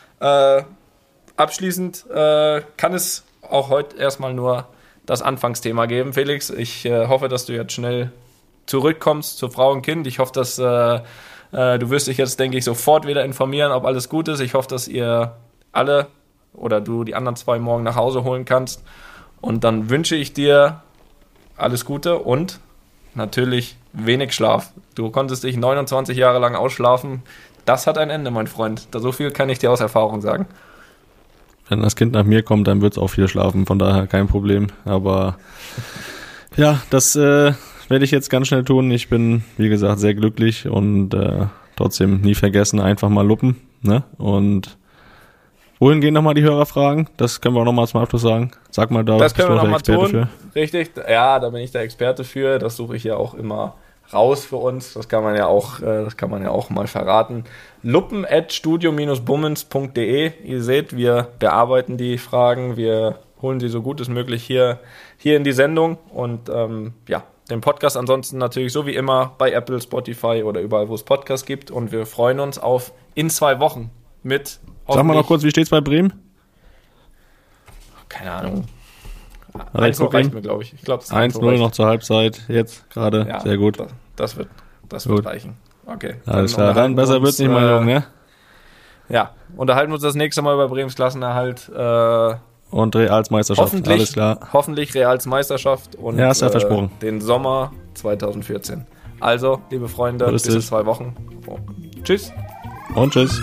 Abschließend kann es auch heute erstmal nur das Anfangsthema geben. Felix, ich hoffe, dass du jetzt schnell zurückkommst zu Frau und Kind. Ich hoffe, dass du wirst dich jetzt, denke ich, sofort wieder informieren, ob alles gut ist. Ich hoffe, dass ihr alle oder du die anderen 2 morgen nach Hause holen kannst. Und dann wünsche ich dir alles Gute und natürlich wenig Schlaf. Du konntest dich 29 Jahre lang ausschlafen. Das hat ein Ende, mein Freund. So viel kann ich dir aus Erfahrung sagen. Wenn das Kind nach mir kommt, dann wird es auch viel schlafen, von daher kein Problem. Aber ja, das werde ich jetzt ganz schnell tun. Ich bin, wie gesagt, sehr glücklich und trotzdem nie vergessen, einfach mal luppen. Ne? Und wohin gehen nochmal die Hörerfragen? Das können wir auch nochmal zum Abschluss sagen. Sag mal, da das können wir nochmal tun. Für. Richtig, ja, da bin ich der Experte für. Das suche ich ja auch immer raus für uns. Das kann man ja auch mal verraten. luppen@studio-bummens.de. Ihr seht, wir bearbeiten die Fragen, wir holen sie so gut es möglich hier in die Sendung und den Podcast ansonsten natürlich so wie immer bei Apple, Spotify oder überall, wo es Podcasts gibt. Und wir freuen uns auf in 2 Wochen mit. Sag mal noch kurz, wie steht's bei Bremen? Keine Ahnung. 1-0 reicht mir, glaube ich. Ich glaube, 1-0 noch zur Halbzeit jetzt gerade. Ja, sehr gut. Das wird reichen. Okay. Alles klar, dann besser wird's nicht, mein Junge, ne? Ja, unterhalten wir uns das nächste Mal über Bremens Klassenerhalt. Und Reals Meisterschaft, alles klar. Hoffentlich Reals Meisterschaft und ja, ist ja versprochen. Den Sommer 2014. Also, liebe Freunde, bis in 2 Wochen. Tschüss. Und tschüss.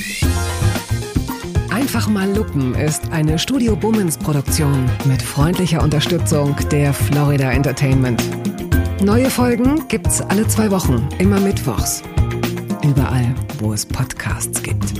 Einfach mal lupen ist eine Studio Bummens Produktion mit freundlicher Unterstützung der Florida Entertainment. Neue Folgen gibt's alle 2 Wochen, immer mittwochs. Überall, wo es Podcasts gibt.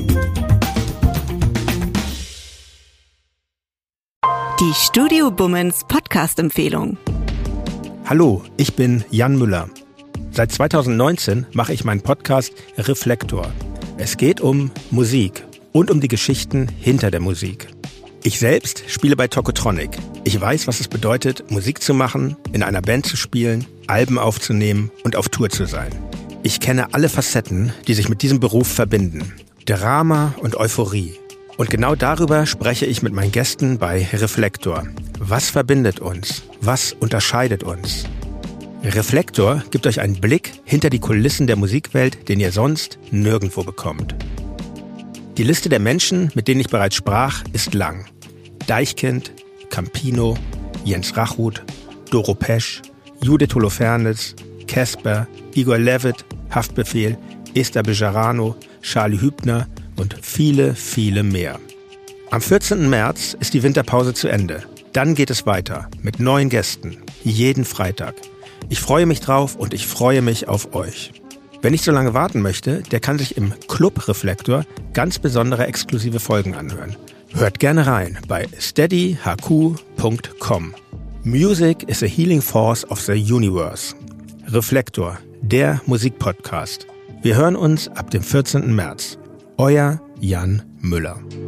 Die Studio Bummens Podcast-Empfehlung. Hallo, ich bin Jan Müller. Seit 2019 mache ich meinen Podcast Reflektor. Es geht um Musik und um die Geschichten hinter der Musik. Ich selbst spiele bei Tokotronic. Ich weiß, was es bedeutet, Musik zu machen, in einer Band zu spielen, Alben aufzunehmen und auf Tour zu sein. Ich kenne alle Facetten, die sich mit diesem Beruf verbinden. Drama und Euphorie. Und genau darüber spreche ich mit meinen Gästen bei Reflektor. Was verbindet uns? Was unterscheidet uns? Reflektor gibt euch einen Blick hinter die Kulissen der Musikwelt, den ihr sonst nirgendwo bekommt. Die Liste der Menschen, mit denen ich bereits sprach, ist lang. Deichkind, Campino, Jens Rachut, Doro Pesch, Judith Holofernes, Casper, Igor Levit, Haftbefehl, Esther Bejarano, Charlie Hübner und viele, viele mehr. Am 14. März ist die Winterpause zu Ende. Dann geht es weiter mit neuen Gästen, jeden Freitag. Ich freue mich drauf und ich freue mich auf euch. Wer nicht so lange warten möchte, der kann sich im Club Reflektor ganz besondere exklusive Folgen anhören. Hört gerne rein bei steadyhq.com. Music is a healing force of the universe. Reflektor, der Musikpodcast. Wir hören uns ab dem 14. März. Euer Jan Müller.